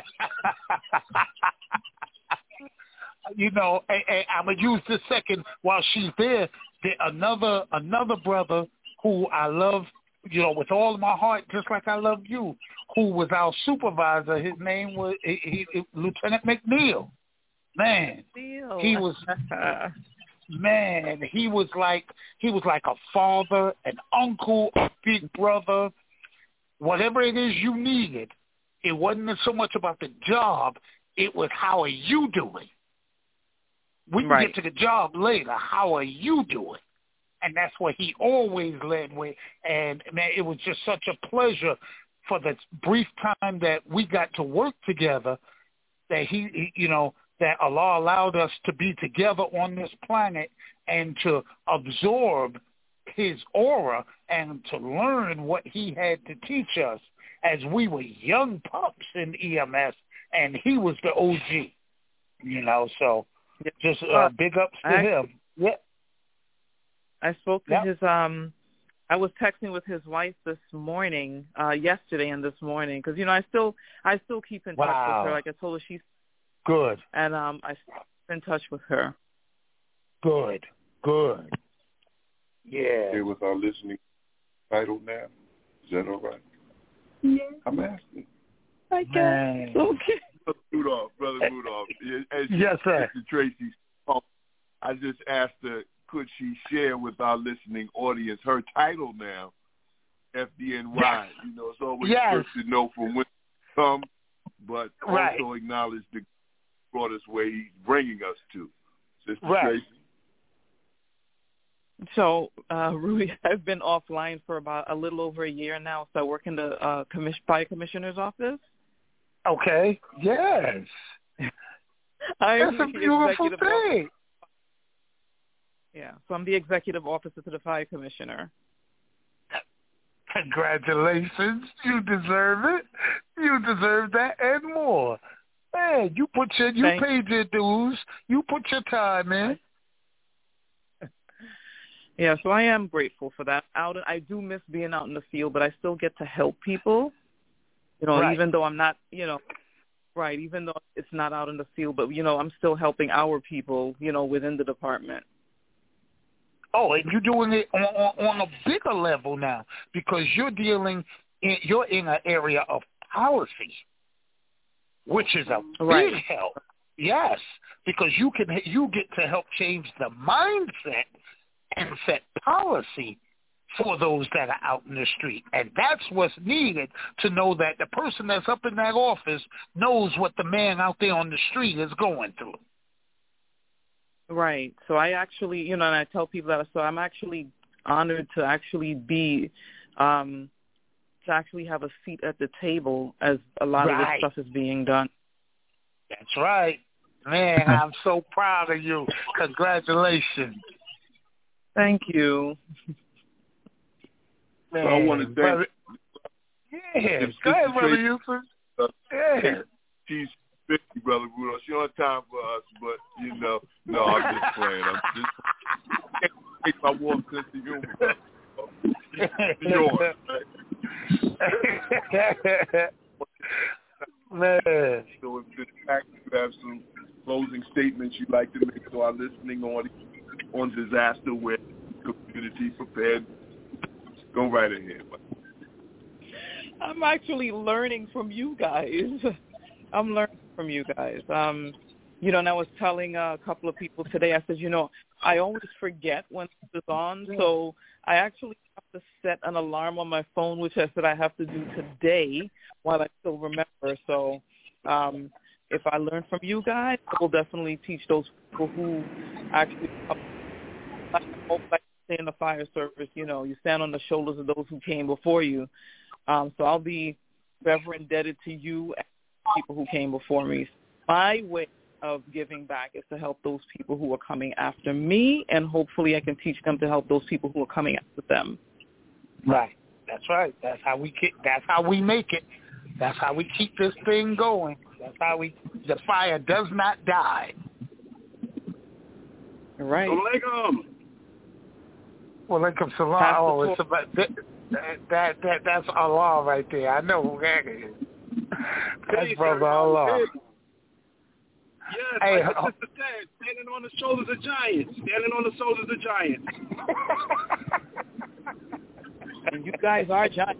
You know, and, and I'm gonna use this second while she's there. there. Another another brother who I love, you know, with all of my heart, just like I love you, who was our supervisor. His name was he, he, Lieutenant McNeil. Man, Neil. he was man. He was like he was like a father, an uncle, a big brother. Whatever it is you needed, it wasn't so much about the job. It was how are you doing. We can right. get to the job later. How are you doing? And that's what he always led with. And, man, it was just such a pleasure for the brief time that we got to work together that he, he you know, that Allah allowed us to be together on this planet and to absorb his aura and to learn what he had to teach us as we were young pups in E M S, and he was the O G, you know, so just uh, big ups to I, him. Yeah. I spoke to yep. his, um, I was texting with his wife this morning, uh, yesterday and this morning, because, you know, I still, I still keep in wow. touch with her. Like I told her, she's good. And um, I keep in touch with her. Good, good. Yeah. Okay, with our listening title now, is that all right? Yeah. I'm asking. I guess. Okay. Brother Rudolph, Brother Rudolph. As yes, sir. Mister Tracy, I just asked her, could she share with our listening audience her title now, F D N Y? Yes. You know, it's always yes. good to know from when it comes, but right. also acknowledge the brought us where he's bringing us to. Sister right. Tracy. So, uh, Rudy, I've been offline for about a little over a year now. So I work in the uh, commission, fire commissioner's office. Okay. Yes. I'm That's a beautiful thing. Officer. Yeah. So I'm the executive officer to the fire commissioner. Congratulations. You deserve it. You deserve that and more. Man, you put your, you Thanks. paid your dues. You put your time in. Yeah, so I am grateful for that. Out, I do miss being out in the field, but I still get to help people. You know, right. even though I'm not, you know, right, even though it's not out in the field, but, you know, I'm still helping our people, you know, within the department. Oh, and you're doing it on, on, on a bigger level now because you're dealing, in, you're in an area of policy, which is a right. big help. Yes, because you can you get to help change the mindset and set policy for those that are out in the street. And that's what's needed to know that the person that's up in that office knows what the man out there on the street is going through. Right. So I actually, you know, and I tell people that, so I'm actually honored to actually be, um, to actually have a seat at the table as a lot right. of this stuff is being done. That's right. Man, I'm so proud of you. Congratulations. Thank you. Man, so I want to thank. brother, yeah, go ahead, Brother Yusuf. Uh, yeah. She's fifty, Brother Rudolph. She don't have time for us, but, you know, no, I'm just playing. I'm just take my warm sense of humor, brother. Yours. Man. So if you have some closing statements you'd like to make to our listening audience on disaster where community prepared, go right ahead. I'm actually learning from you guys. I'm learning from you guys. Um, you know, and I was telling a couple of people today, I said, you know, I always forget when this is on, so I actually have to set an alarm on my phone, which I said I have to do today while I still remember. So um, if I learn from you guys, I will definitely teach those people who actually, like I say in the fire service, you know, you stand on the shoulders of those who came before you. Um, so I'll be forever indebted to you and people who came before me. My way of giving back is to help those people who are coming after me, and hopefully I can teach them to help those people who are coming after them. Right. That's right. That's how we keep, that's how we make it. That's how we keep this thing going. That's how we, the fire does not die. Right. Alaikum. Well, alaikum salam. Oh, it's about, That, that that that's Allah right there. I know who that is. That's Hey, Brother sir, Allah. hey. Yes, Hey, like uh, the sister said, standing on the shoulders of giants. Standing on the shoulders of giants. And you guys are giants.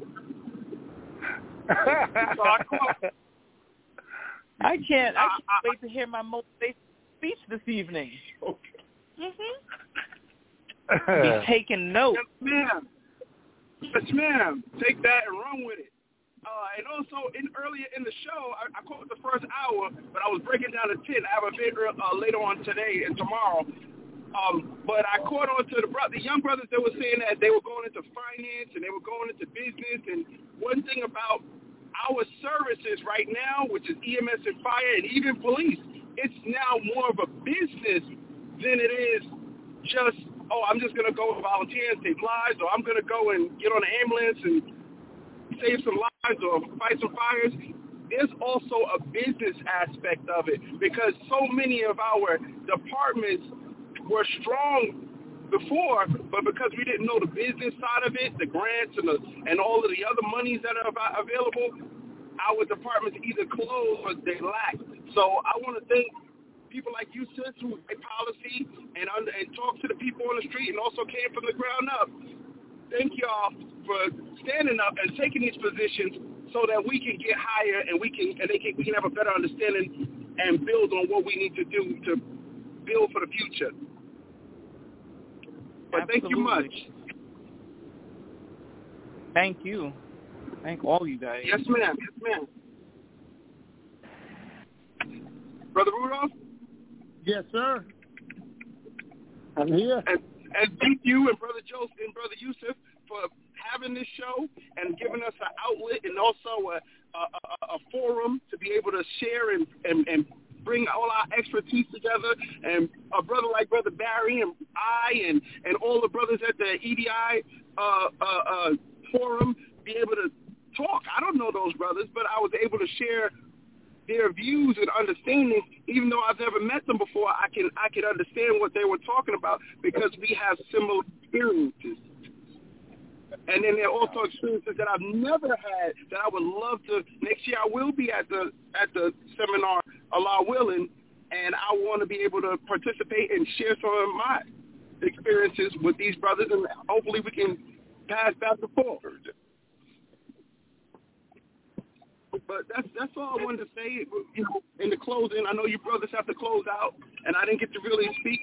So I call, I can't. I can't wait to hear my motivational speech this evening. Okay. Mhm. I'll be taking notes. Yes, ma'am. Yes, ma'am. Take that and run with it. Uh, and also, in earlier in the show, I, I caught the first hour, but I was breaking down the ten. I have a bit uh, later on today and tomorrow. Um, but I caught on to the, bro- the young brothers that were saying that they were going into finance and they were going into business. And one thing about our services right now, which is E M S and fire and even police, it's now more of a business than it is just, oh, I'm just going to go volunteer and save lives, or I'm going to go and get on an ambulance and save some lives or fight some fires. There's also a business aspect of it because so many of our departments were strong before, but because we didn't know the business side of it, the grants and the and all of the other monies that are available, our departments either closed or they lacked. So I want to thank people like you, sis, who made policy and under, and talk to the people on the street and also came from the ground up. Thank y'all for standing up and taking these positions so that we can get higher and we can and they can we can have a better understanding and build on what we need to do to build for the future. But Absolutely. thank you much. Thank you. Thank all you guys. Yes, ma'am. Yes, ma'am. Brother Rudolph? Yes, sir. I'm here. And, and thank you and Brother Joseph and Brother Yusuf for having this show and giving us an outlet and also a, a, a, a forum to be able to share and, and, and bring all our expertise together, and a brother like Brother Barry and I and, and all the brothers at the E D I uh, uh, uh, forum be able to talk. I don't know those brothers, but I was able to share their views and understanding. Even though I've never met them before, I can I can understand what they were talking about because we have similar experiences. And then there are also experiences that I've never had that I would love to. Next year I will be at the at the seminar, Allah willing, and I want to be able to participate and share some of my experiences with these brothers, and hopefully we can pass back and forth. But that's that's all I wanted to say. You know, in the closing, I know you brothers have to close out, and I didn't get to really speak.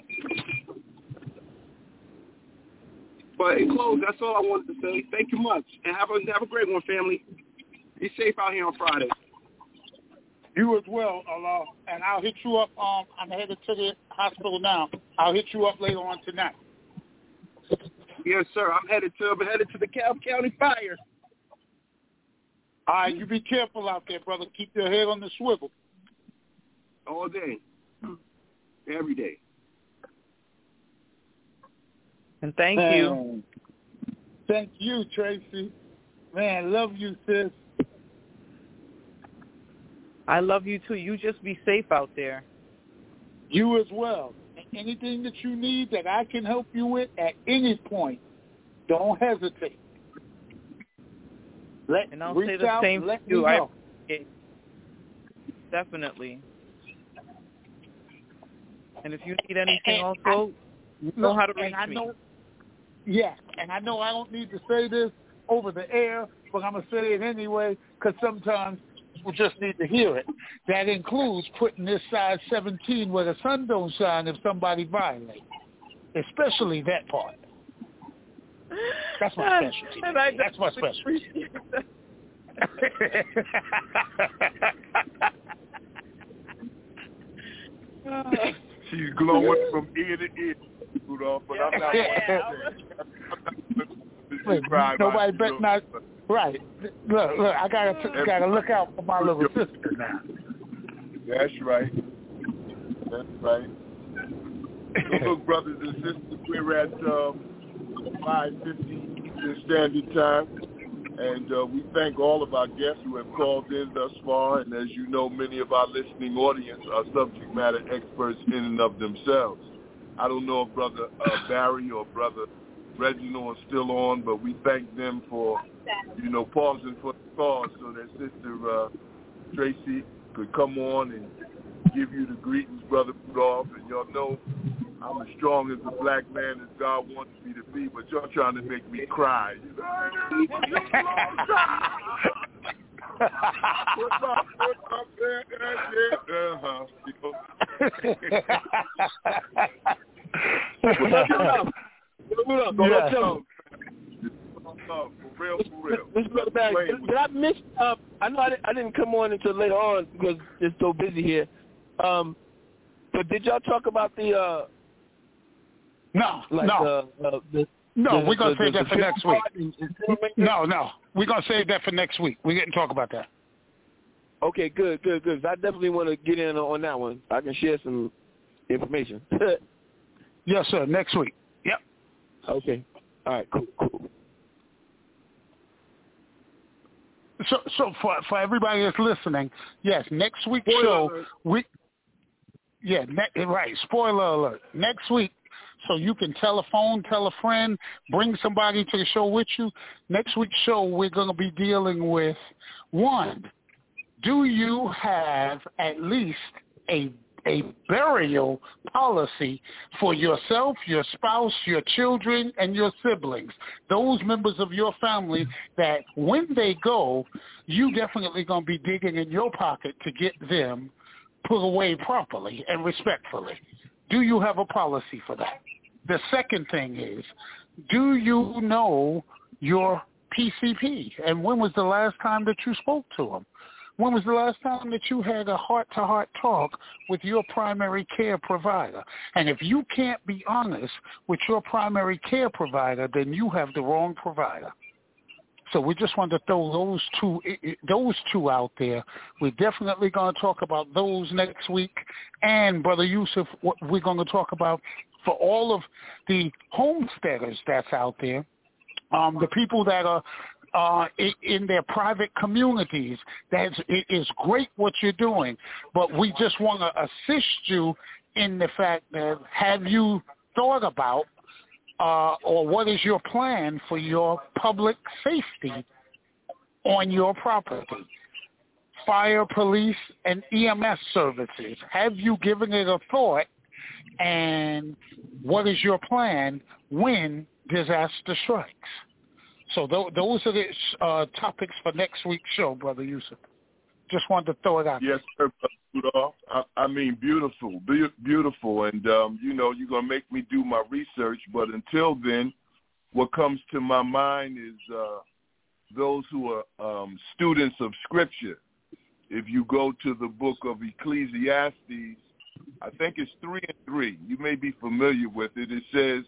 But in close, that's all I wanted to say. Thank you much, and have a have a great one, family. Be safe out here on Friday. You as well, Allah. And I'll hit you up. Um, I'm headed to the hospital now. I'll hit you up later on tonight. Yes, sir. I'm headed to I'm headed to the Cal County Fire. All right, you be careful out there, brother. Keep your head on the swivel. All day, every day. And thank Man. you. Thank you, Tracy. Man, love you, sis. I love you, too. You just be safe out there. You as well. Anything that you need that I can help you with at any point, don't hesitate. Let, and I'll reach say the out, same let to you. Me know. I, definitely. And if you need anything and, also, I, you know how to reach I me. Know, yeah, and I know I don't need to say this over the air, but I'm going to say it anyway because sometimes people just need to hear it. That includes putting this size seventeen where the sun don't shine if somebody violates, especially that part. That's my specialty. And I That's my specialty. She's glowing from ear to ear, Rudolph, but I'm not. Wait, nobody bet not. Right. Look, look. I gotta gotta look out for my little sister now. That's right. That's right. So look, brothers and sisters, we're at uh, five fifty Eastern Standard Time, and uh, we thank all of our guests who have called in thus far. And as you know, many of our listening audience are subject matter experts in and of themselves. I don't know if Brother uh, Barry or Brother Reginald are still on, but we thank them for, you know, pausing for the cause so that Sister uh, Tracy could come on and give you the greetings, Brother Rudolph. And y'all know I'm as strong as a black man as God wants me to be, but y'all trying to make me cry. You know, what's up, what's up, man? Uh-huh. Rudolph, go Yeah. tell me. For real, for real. Mister Brother Barry, did, did I miss? Uh, I know I didn't, I didn't come on until later on because it's so busy here. Um, but did y'all talk about the? Uh, no, like no, the, uh, the, no. the, We're gonna the, save the, that the for next week. and, and No, no. We're gonna save that for next week. We didn't talk about that. Okay, good, good, good. I definitely want to get in on that one. I can share some information. Yes, sir. Next week. Yep. Okay. All right. Cool. Cool. So, so for for everybody that's listening, yes, next week's Spoiler show, alert. we, yeah, ne- right. Spoiler alert. Next week, so you can tell a phone, tell a friend, bring somebody to the show with you. Next week's show, we're going to be dealing with one. Do you have at least a a burial policy for yourself, your spouse, your children, and your siblings, those members of your family that when they go, you definitely going to be digging in your pocket to get them put away properly and respectfully? Do you have a policy for that? The second thing is, do you know your P C P? And when was the last time that you spoke to them? When was the last time that you had a heart-to-heart talk with your primary care provider? And if you can't be honest with your primary care provider, then you have the wrong provider. So we just wanted to throw those two those two out there. We're definitely going to talk about those next week. And, Brother Yusuf, what we're going to talk about for all of the homesteaders that's out there, um, the people that are Uh, in their private communities. That's, it is great what you're doing, but we just want to assist you in the fact that have you thought about uh, or what is your plan for your public safety on your property? Fire, police, and E M S services. Have you given it a thought, and what is your plan when disaster strikes? So th- those are the uh, topics for next week's show, Brother Yusuf. Just wanted to throw it out. Yes, sir, Brother Rudolph. I, I mean, beautiful, be- beautiful. And, um, you know, you're going to make me do my research. But until then, what comes to my mind is uh, those who are um, students of Scripture. If you go to the book of Ecclesiastes, I think it's three and three. You may be familiar with it. It says,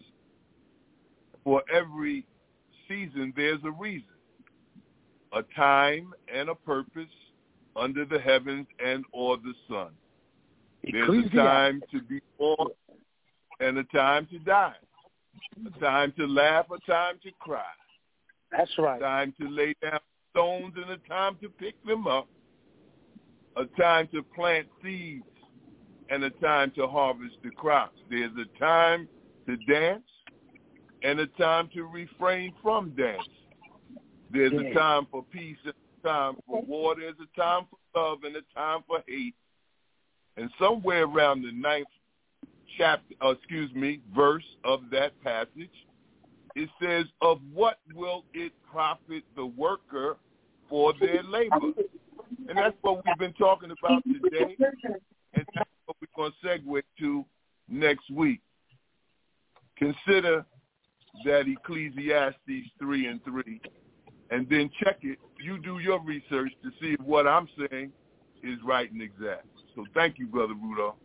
for every season there's a reason, a time and a purpose under the heavens and or the sun. There's a time to be born and a time to die, a time to laugh, a time to cry. That's right. A time to lay down stones and a time to pick them up, a time to plant seeds and a time to harvest the crops. There's a time to dance and a time to refrain from dance. There's a time for peace and a time for war. There's a time for love and a time for hate. And somewhere around the ninth chapter, uh, excuse me, verse of that passage, it says, of what will it profit the worker for their labor? And that's what we've been talking about today. And that's what we're going to segue to next week. Consider that Ecclesiastes three and three, and then check it. You do your research to see if what I'm saying is right and exact. So thank you, Brother Rudolph.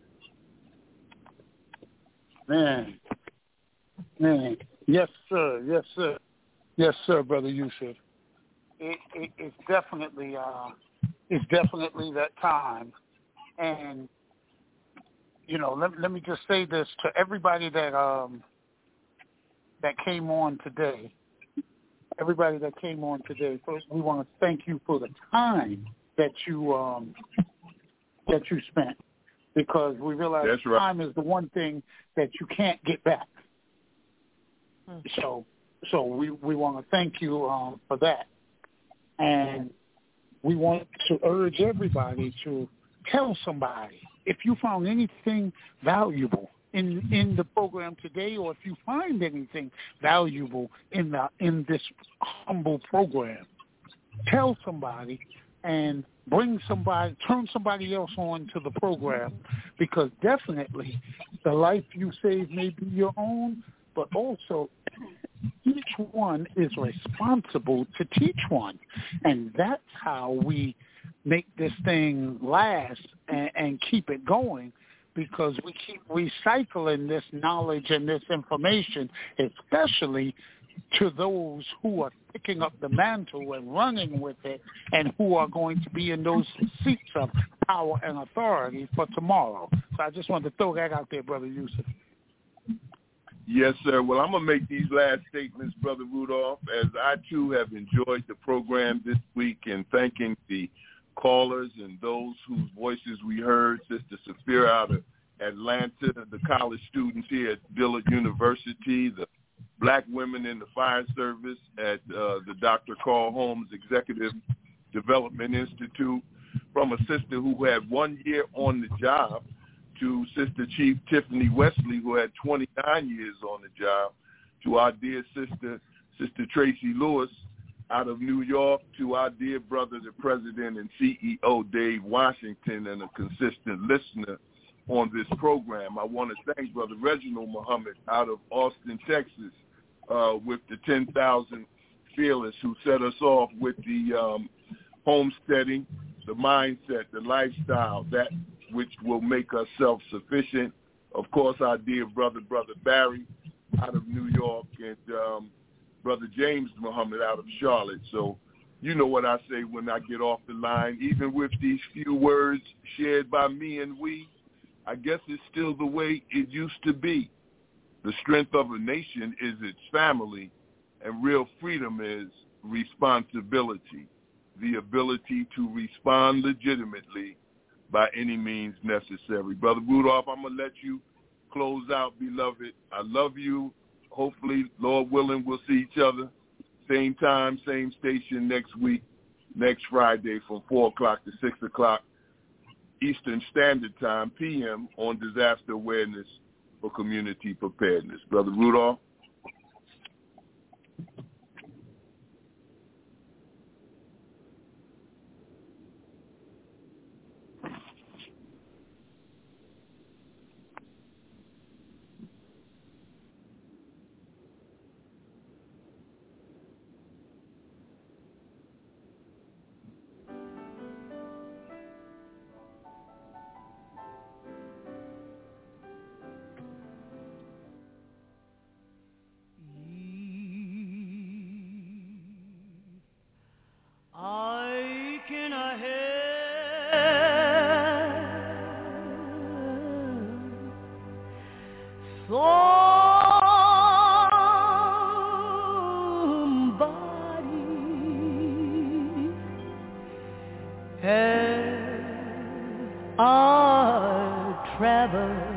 Man, man, yes, sir, yes, sir, yes, sir, Brother Yusuf. It, it, it's definitely, uh, it's definitely that time, and you know, let, let me just say this to everybody that um. that came on today, everybody that came on today, first we want to thank you for the time that you um, that you spent, because we realize That's right. time is the one thing that you can't get back. So So we, we want to thank you um, for that. And we want to urge everybody to tell somebody if you found anything valuable in in the program today, or if you find anything valuable in the in this humble program, tell somebody and bring somebody, turn somebody else on to the program, because definitely the life you save may be your own, but also each one is responsible to teach one. And that's how we make this thing last and, and keep it going, because we keep recycling this knowledge and this information, especially to those who are picking up the mantle and running with it, and who are going to be in those seats of power and authority for tomorrow. So I just wanted to throw that out there, Brother Yusuf. Yes, sir. Well, I'm going to make these last statements, Brother Rudolph, as I, too, have enjoyed the program this week, and thanking the callers and those whose voices we heard, Sister Safira out of Atlanta, the college students here at Dillard University, the black women in the fire service at uh, the Doctor Carl Holmes Executive Development Institute, from a sister who had one year on the job to Sister Chief Tiffany Wesley, who had twenty-nine years on the job, to our dear sister, Sister Tracy Lewis out of New York, to our dear brother, the President and C E O, Dave Washington, and a consistent listener on this program. I want to thank Brother Reginald Muhammad out of Austin, Texas, uh, with the ten thousand Fearless, who set us off with the um, homesteading, the mindset, the lifestyle, that which will make us self-sufficient. Of course, our dear brother, Brother Barry out of New York, and um, Brother James Muhammad out of Charlotte. So you know what I say when I get off the line. Even with these few words shared by me and we, I guess it's still the way it used to be. The strength of a nation is its family, and real freedom is responsibility, the ability to respond legitimately by any means necessary. Brother Rudolph, I'm going to let you close out, beloved. I love you. Hopefully, Lord willing, we'll see each other. Same time, same station next week, next Friday from four o'clock to six o'clock Eastern Standard Time, P M, on disaster awareness for community preparedness. Brother Rudolph? I can I help somebody as I travel